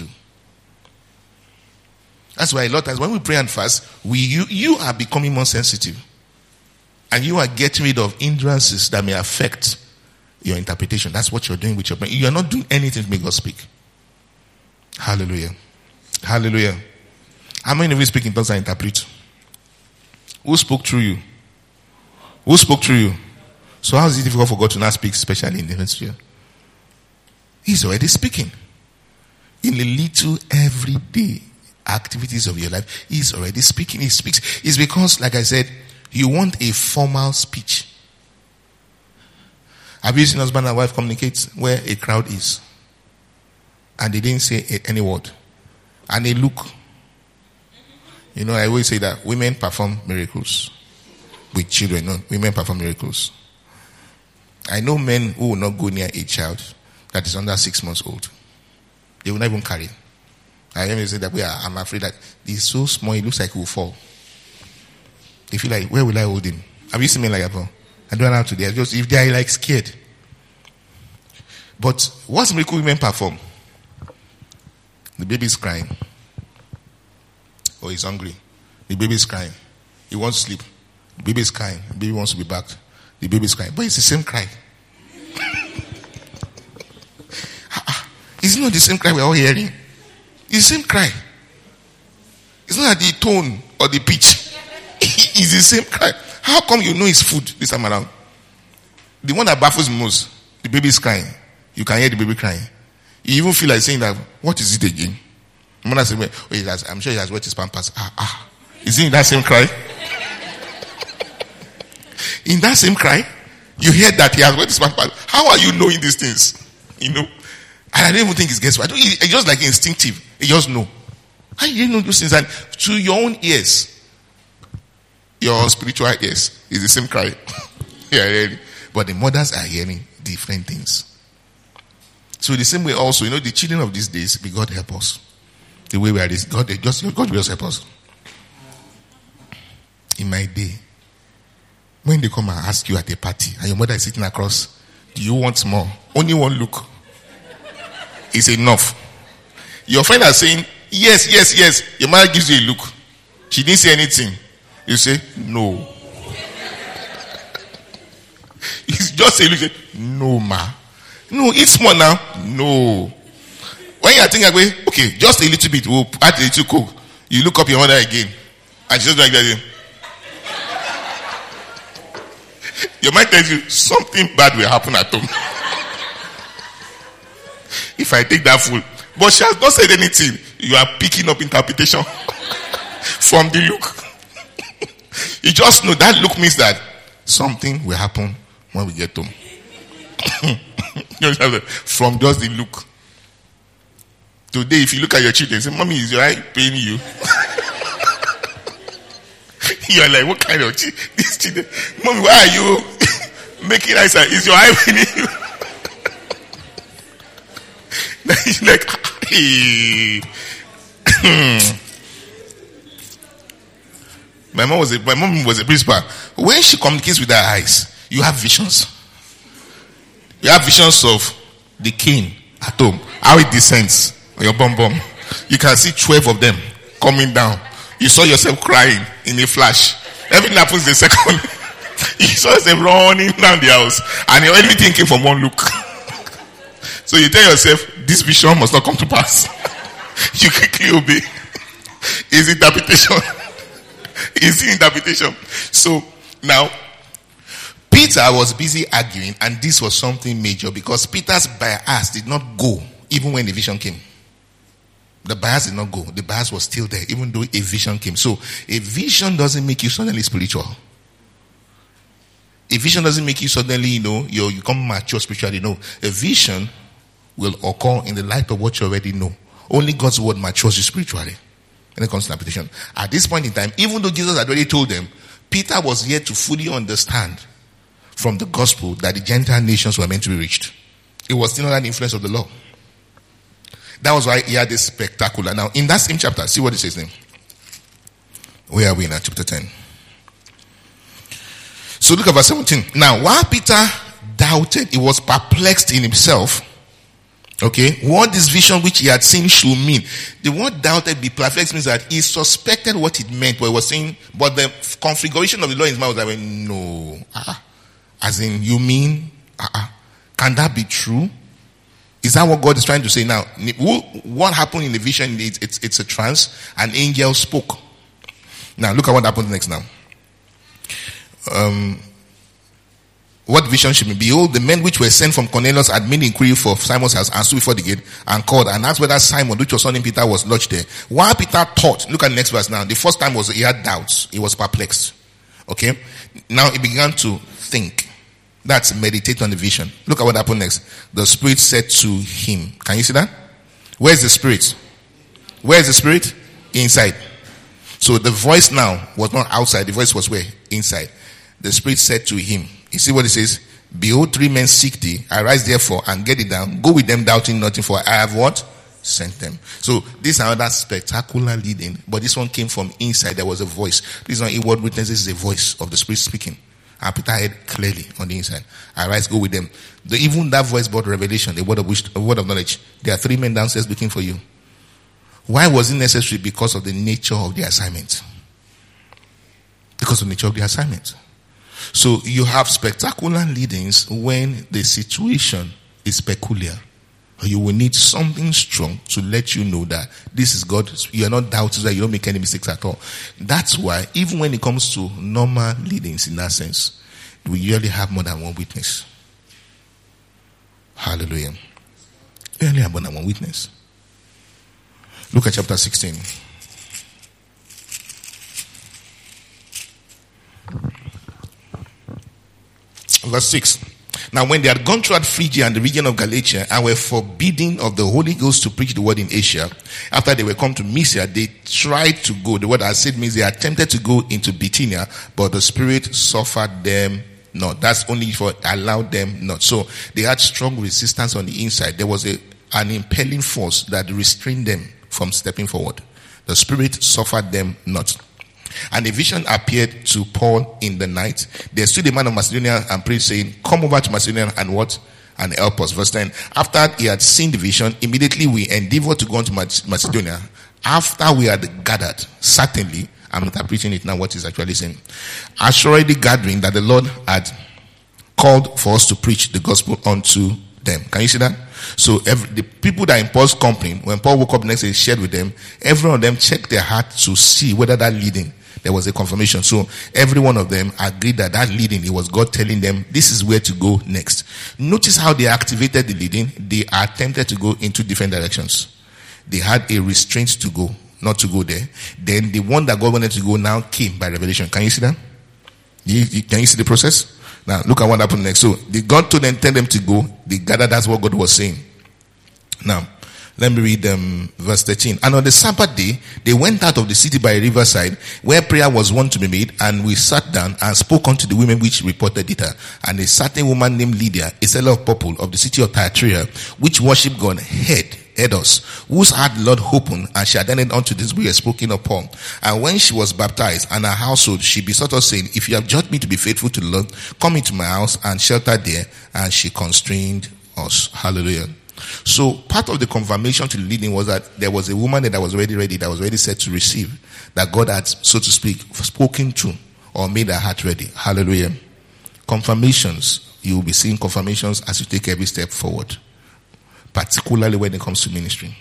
That's why a lot of times when we pray and fast, we you, you are becoming more sensitive. And you are getting rid of hindrances that may affect your interpretation. That's what you're doing with your brain. You're not doing anything to make God speak. Hallelujah. Hallelujah. How many of you speak in tongues and interpret? Who spoke through you? Who spoke through you? So how is it difficult for God to not speak, especially in the hemisphere? He's already speaking. In the little everyday activities of your life, he's already speaking. He speaks. It's because, like I said, You want a formal speech. Have you seen husband and wife communicate where a crowd is? And they didn't say any word. And they look. You know, I always say that women perform miracles. With children, no. Women perform miracles. I know men who will not go near a child that is under six months old. They will not even carry. I hear me say that, well, I'm afraid that he's so small, it looks like he will fall. They feel like, where will I hold him? Have you seen men like that before? I don't know how to do it. Just if they are like scared. But what's miracle women perform? The baby is crying. Or he's hungry. The baby is crying. He wants to sleep. The baby is crying. The baby wants to be backed. The baby is crying. But it's the same cry. It's not the same cry we're all hearing. It's the same cry. It's not the tone or the pitch. It's the same cry. How come you know it's food this time around? The one that baffles me most, the baby is crying. You can hear the baby crying. You even feel like saying that, what is it again? The mother said, oh, he has, I'm sure he has wet his pampers. Ah, ah. Is he in that same cry? In that same cry, you hear that he has wet his pampers. How are you knowing these things? You know? And I don't even think it's guesswork. It's just like instinctive. You just know. How do you know those things? And to your own ears, your spiritual ears, is the same cry. Yeah, but the mothers are hearing different things. So the same way also, you know, the children of these days, may God help us. The way we are this, God, they just, God will just help us. In my day, when they come and ask you at a party, and your mother is sitting across, do you want more? Only one look is enough. Your friend is saying, yes, yes, yes. Your mother gives you a look. She didn't say anything. You say, no. It's just a look. You say, no, ma. No, eat small now. No. When you are thinking, okay, just a little bit, we'll add a little coke. You look up your mother again. And she's just like that. Your mind tells you something bad will happen at home. If I take that fool. But she has not said anything. You are picking up interpretation from the look. You just know that look means that something will happen when we get home. From just the look. Today, if you look at your children, say, Mommy, is your eye paining you? You're like, what kind of ch- these children? Mommy, why are you making eyes? Is your eye paining you? He's like, hey. my mom was a my mom was a principal. When she communicates with her eyes, you have visions. You have visions of the king at home, how it descends on your bum bum. You can see twelve of them coming down. You saw yourself crying in a flash. Everything happens in a second. You saw yourself running down the house, and everything came from one look. So you tell yourself, this vision must not come to pass. You quickly obey. Is interpretation. Is interpretation. So now, Peter was busy arguing, and this was something major because Peter's bias did not go even when the vision came. The bias did not go. The bias was still there even though a vision came. So a vision doesn't make you suddenly spiritual. A vision doesn't make you suddenly, you know, you you become mature spiritually. No. A vision will occur in the light of what you already know. Only God's word matures you spiritually when it comes to interpretation. At this point in time, even though Jesus had already told them, Peter was yet to fully understand from the gospel that the Gentile nations were meant to be reached. It was still under the influence of the law. That was why he had this spectacular. Now, in that same chapter, see what it says now. Where are we now? Chapter ten. So look at verse seventeen. Now, while Peter doubted, he was perplexed in himself. Okay, what this vision which he had seen should mean. The word doubted, be perplexed, means that he suspected what it meant, but he was saying, but the configuration of the law in his mind was like, no. Uh-uh. As in, you mean, uh-uh. Can that be true? Is that what God is trying to say now? What happened in the vision? It's, it's, it's a trance. An angel spoke. Now, look at what happens next now. Um, what vision should be? Behold, the men which were sent from Cornelius had made inquiry for Simon's house and stood before the gate and called and asked whether Simon, which was son named Peter, was lodged there. While Peter thought, look at the next verse now. The first time was he had doubts. He was perplexed. Okay? Now he began to think. That's meditate on the vision. Look at what happened next. The Spirit said to him. Can you see that? Where's the Spirit? Where's the Spirit? Inside. So the voice now was not outside. The voice was where? Inside. The Spirit said to him. You see what it says? Behold, three men seek thee. Arise therefore and get it down. Go with them doubting nothing, for I have what? Sent them. So this is another spectacular leading. But this one came from inside. There was a voice. This is not inward witness. This is a voice of the Spirit speaking. And Peter heard clearly on the inside. Arise, go with them. The, even that voice brought revelation, the word of which, a word of knowledge. There are three men downstairs looking for you. Why was it necessary? Because of the nature of the assignment. Because of the nature of the assignment. So you have spectacular leadings when the situation is peculiar. You will need something strong to let you know that this is God. You are not doubting that you don't make any mistakes at all. That's why even when it comes to normal leadings in that sense, we usually have more than one witness. Hallelujah. We usually have more than one witness. Look at chapter sixteen. Verse six. Now when they had gone throughout Phrygia and the region of Galatia and were forbidden of the Holy Ghost to preach the word in Asia, after they were come to Mysia, they tried to go. The word I said means they attempted to go into Bithynia, but the Spirit suffered them not. That's only for allowed them not. So they had strong resistance on the inside. There was a, an impelling force that restrained them from stepping forward. The Spirit suffered them not. And a vision appeared to Paul in the night. There stood a man of Macedonia and prayed, saying, come over to Macedonia and what? And help us. Verse ten. After he had seen the vision, immediately we endeavored to go on to Macedonia. After we had gathered, certainly, I'm interpreting it now what he's actually saying, assuredly gathering that the Lord had called for us to preach the gospel unto them. Can you see that? So every, the people that in Paul's company, when Paul woke up the next day, he shared with them, every one of them checked their heart to see whether that leading, there was a confirmation. So every one of them agreed that that leading, it was God telling them, this is where to go next. Notice how they activated the leading. They attempted to go in two different directions. They had a restraint to go, not to go there. Then the one that God wanted to go now came by revelation. Can you see that? You, you, can you see the process? Now, look at what happened next. So, the God told them, tell them to go. They gathered, that's what God was saying. Now, let me read um, verse thirteen. And on the Sabbath day, they went out of the city by a riverside, where prayer was wont to be made, and we sat down and spoke unto the women which reported it. And a certain woman named Lydia, a seller of purple of the city of Thyatira, which worshipped God, heard, heard us, whose heart the Lord opened, and she attended unto this we were spoken upon. And when she was baptized, and her household, she besought us, saying, if you have judged me to be faithful to the Lord, come into my house and shelter there. And she constrained us. Hallelujah. So part of the confirmation to the leading was that there was a woman that was already ready, that was already set to receive, that God had, so to speak, spoken to or made her heart ready. Hallelujah. Confirmations. You will be seeing confirmations as you take every step forward, particularly when it comes to ministry.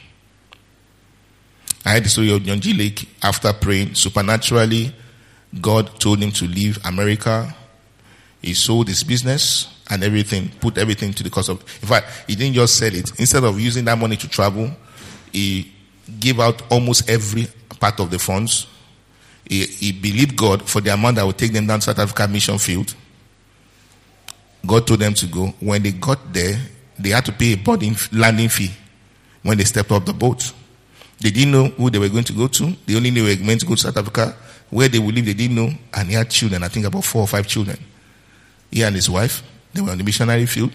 I had the story of John G. Lake. After praying, supernaturally, God told him to leave America. He sold his business and everything, put everything to the cost of. In fact, he didn't just sell it. Instead of using that money to travel, he gave out almost every part of the funds. He, he believed God for the amount that would take them down to South Africa mission field. God told them to go. When they got there, they had to pay a boarding landing fee when they stepped off the boat. They didn't know who they were going to go to. They only knew they were meant to go to South Africa. Where they would live, they didn't know. And he had children, I think about four or five children. He and his wife, they were on the missionary field.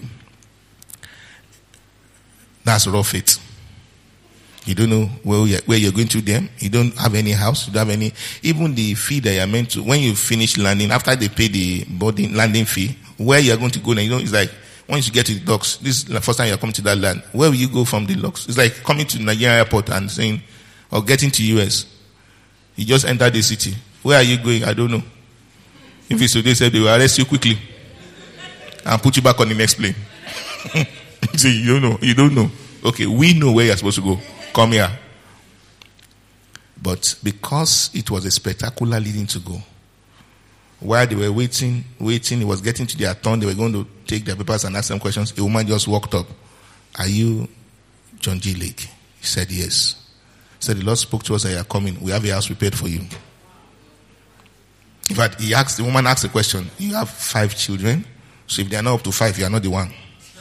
That's raw faith. You don't know where you're, where you're going to them. You don't have any house. You don't have any. Even the fee that you're meant to, when you finish landing, after they pay the boarding landing fee, where you're going to go, then you know, it's like, once you get to the docks, this is the first time you're coming to that land. Where will you go from the docks? It's like coming to Nigeria airport and saying, or getting to U S. You just enter the city. Where are you going? I don't know. If it's today, said they will arrest you quickly and put you back on the next plane. See, you don't know. You don't know. Okay, we know where you're supposed to go. Come here. But because it was a spectacular leading to go, while they were waiting, waiting, it was getting to their turn, they were going to take their papers and ask them questions. A woman just walked up. Are you John G. Lake? He said, yes. He said, the Lord spoke to us that you are coming. We have a house prepared for you. In fact, he asked, the woman asked the question, you have five children, so if they are not up to five, you are not the one.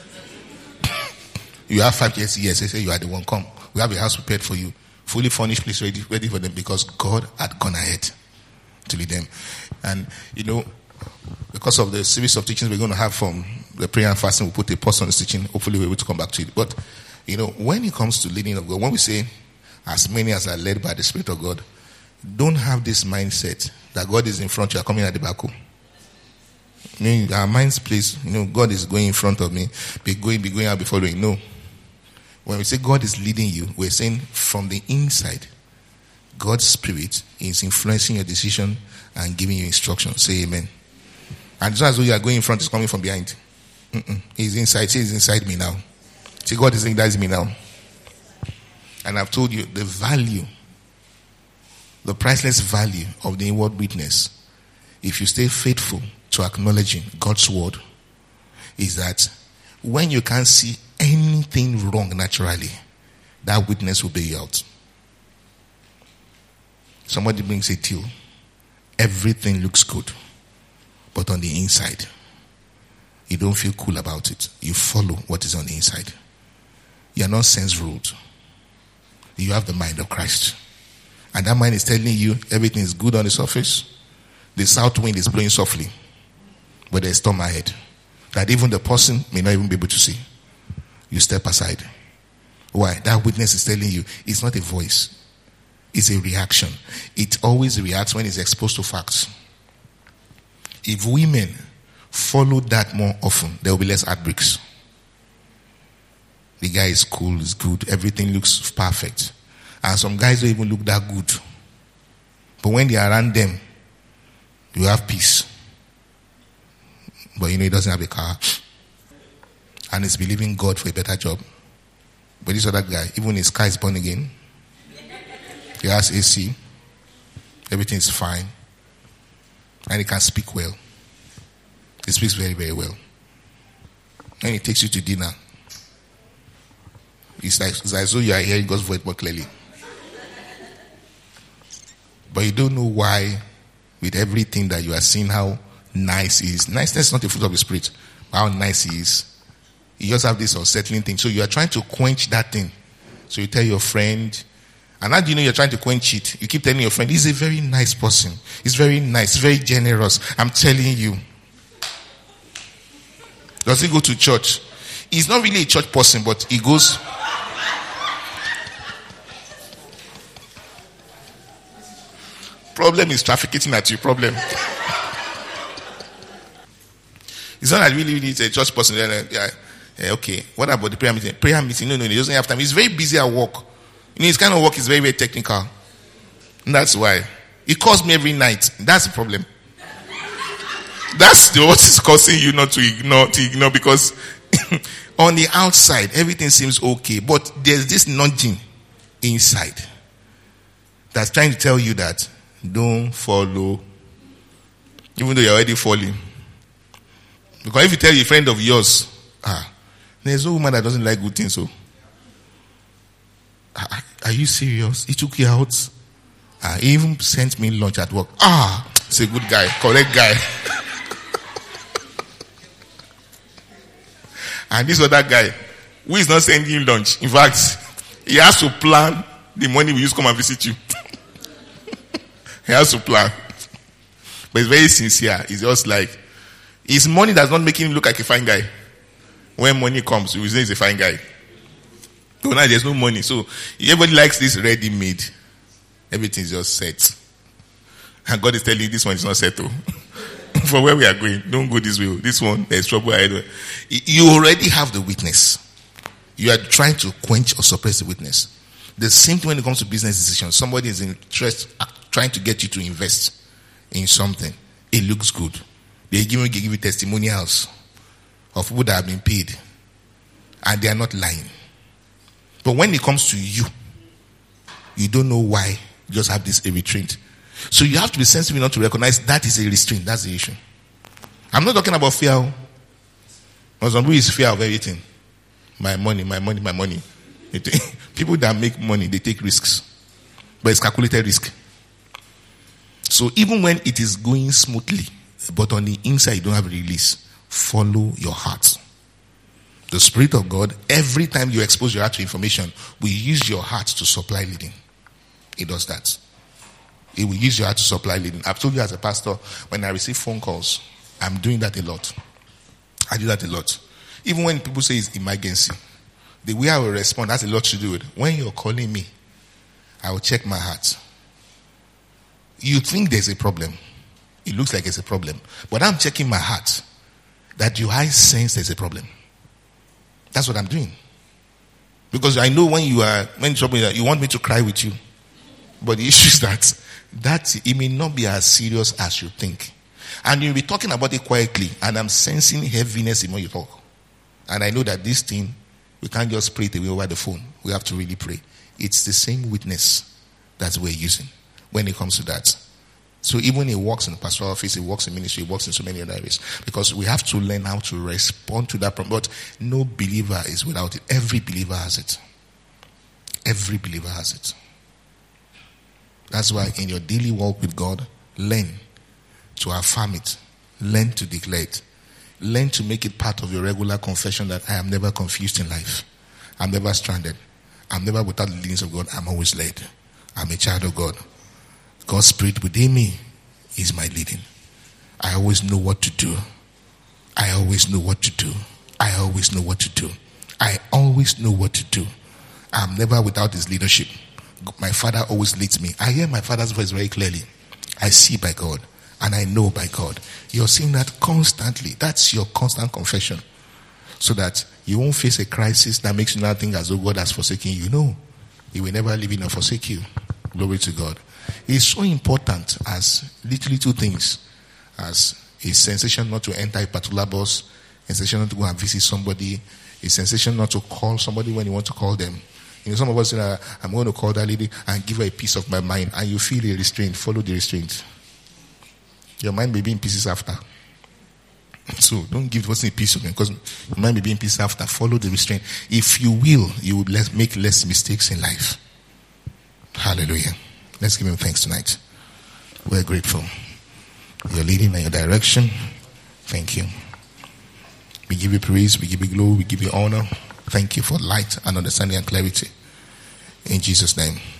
You have five, yes, yes, they say you are the one, come. We have a house prepared for you, fully furnished place ready, ready for them, because God had gone ahead to lead them. And, you know, because of the series of teachings we're going to have from the prayer and fasting, we'll put a pause on this teaching. Hopefully we're able to come back to it. But, you know, when it comes to leading of God, when we say, as many as are led by the Spirit of God, don't have this mindset that God is in front, you are coming at the back. I mean, our minds place, you know, God is going in front of me, be going, be going out before me. No. When we say God is leading you, we're saying from the inside, God's Spirit is influencing your decision and giving you instructions. Say amen. And just as though you are going in front, it's coming from behind. Mm-mm. He's inside. He's inside me now. See, God is saying, that is me now. And I've told you the value, the priceless value of the inward witness, if you stay faithful to acknowledging God's word, is that when you can't see anything wrong naturally, that witness will bail you out. Somebody brings a deal. Everything looks good. But on the inside, you don't feel cool about it. You follow what is on the inside. You are not sense-ruled. You have the mind of Christ. And that mind is telling you everything is good on the surface. The south wind is blowing softly. But there's storm ahead that even the person may not even be able to see. You step aside. Why? That witness is telling you it's not a voice. It's a reaction. It always reacts when it's exposed to facts. If women follow that more often, there will be less heartbreaks. The guy is cool, is good, everything looks perfect. And some guys don't even look that good. But when they are around them, you have peace. But you know, he doesn't have a car. And he's believing God for a better job. But this other guy, even his car is born again. He has A C. Everything is fine. And he can speak well. He speaks very, very well. And he takes you to dinner. It's like, it's like as though you are hearing God's voice more clearly. But you don't know why, with everything that you are seeing, how nice he is. Niceness is not the fruit of the Spirit. How nice he is. You just have this unsettling thing. So you are trying to quench that thing. So you tell your friend, and how do you know you're trying to quench it? You keep telling your friend, he's a very nice person. He's very nice, very generous. I'm telling you. Does he go to church? He's not really a church person, but he goes. Problem is trafficking at you. Problem. It's not that really, really is a church person. Yeah, yeah, okay. What about the prayer meeting? Prayer meeting? No, no, he doesn't have time. He's very busy at work. You know, his kind of work is very, very technical. And that's why. He calls me every night. That's the problem. That's the, what is causing you not to ignore, to ignore because on the outside, everything seems okay. But there's this nudging inside that's trying to tell you that don't follow, even though you're already falling. Because if you tell a friend of yours, ah, there's no woman that doesn't like good things, so ah, are you serious? He took you out. Ah, he even sent me lunch at work. Ah, he's a good guy, correct guy. And this other guy, who is not sending you lunch. In fact, he has to plan the money we use to come and visit you. He has to plan. But he's very sincere. He's just like, his money does not make him look like a fine guy. When money comes, you will say he's a fine guy. So now there's no money. So everybody likes this ready-made. Everything's just set. And God is telling you this one is not set. For where we are going, don't go this way. This one, there's trouble ahead. You already have the witness. You are trying to quench or suppress the witness. The same thing when it comes to business decisions. Somebody is interested, trying to get you to invest in something. It looks good. They give you, give you testimonials of people that have been paid. And they are not lying. But when it comes to you, you don't know why. You just have this restraint. So you have to be sensitive enough to recognize that is a restraint. That's the issue. I'm not talking about fear. Because some people is fear of everything. My money, my money, my money. People that make money, they take risks. But it's calculated risk. So even when it is going smoothly, but on the inside you don't have a release, follow your heart. The Spirit of God, every time you expose your heart to information, will use your heart to supply leading. It does that. It will use your heart to supply leading. I've told you as a pastor, when I receive phone calls, I'm doing that a lot. I do that a lot. Even when people say it's emergency, the way I will respond has a lot to do with when you're calling me, I will check my heart. You think there's a problem. It looks like it's a problem. But I'm checking my heart. That do I sense there's a problem? That's what I'm doing. Because I know when you are, when trouble, you want me to cry with you. But the issue is that, that it may not be as serious as you think. And you'll be talking about it quietly. And I'm sensing heaviness in when you talk. And I know that this thing, we can't just pray it away over the phone. We have to really pray. It's the same witness that we're using when it comes to that. So even it works in the pastoral office, it works in ministry, it works in so many other areas. Because we have to learn how to respond to that problem. But no believer is without it. Every believer has it. Every believer has it. That's why in your daily walk with God, learn to affirm it. Learn to declare it. Learn to make it part of your regular confession that I am never confused in life. I'm never stranded. I'm never without the leadings of God. I'm always led. I'm a child of God. God's Spirit within me is my leading. I always know what to do. I always know what to do. I always know what to do. I always know what to do. I'm never without His leadership. My Father always leads me. I hear my Father's voice very clearly. I see by God and I know by God. You're seeing that constantly. That's your constant confession. So that you won't face a crisis that makes you not think as though God has forsaken you. No. He will never leave you nor forsake you. Glory to God. It's so important as little, little things as a sensation not to enter a particular bus, a sensation not to go and visit somebody, a sensation not to call somebody when you want to call them. You know, some of us say, I'm going to call that lady and give her a piece of my mind, and you feel a restraint. Follow the restraint. Your mind may be in pieces after. So don't give the person a piece of mind, because your mind may be in pieces after. Follow the restraint. If you will, you will less, make less mistakes in life. Hallelujah. Let's give Him thanks tonight. We're grateful. You're leading in your direction. Thank you. We give you praise. We give you glory. We give you honor. Thank you for light and understanding and clarity. In Jesus' name.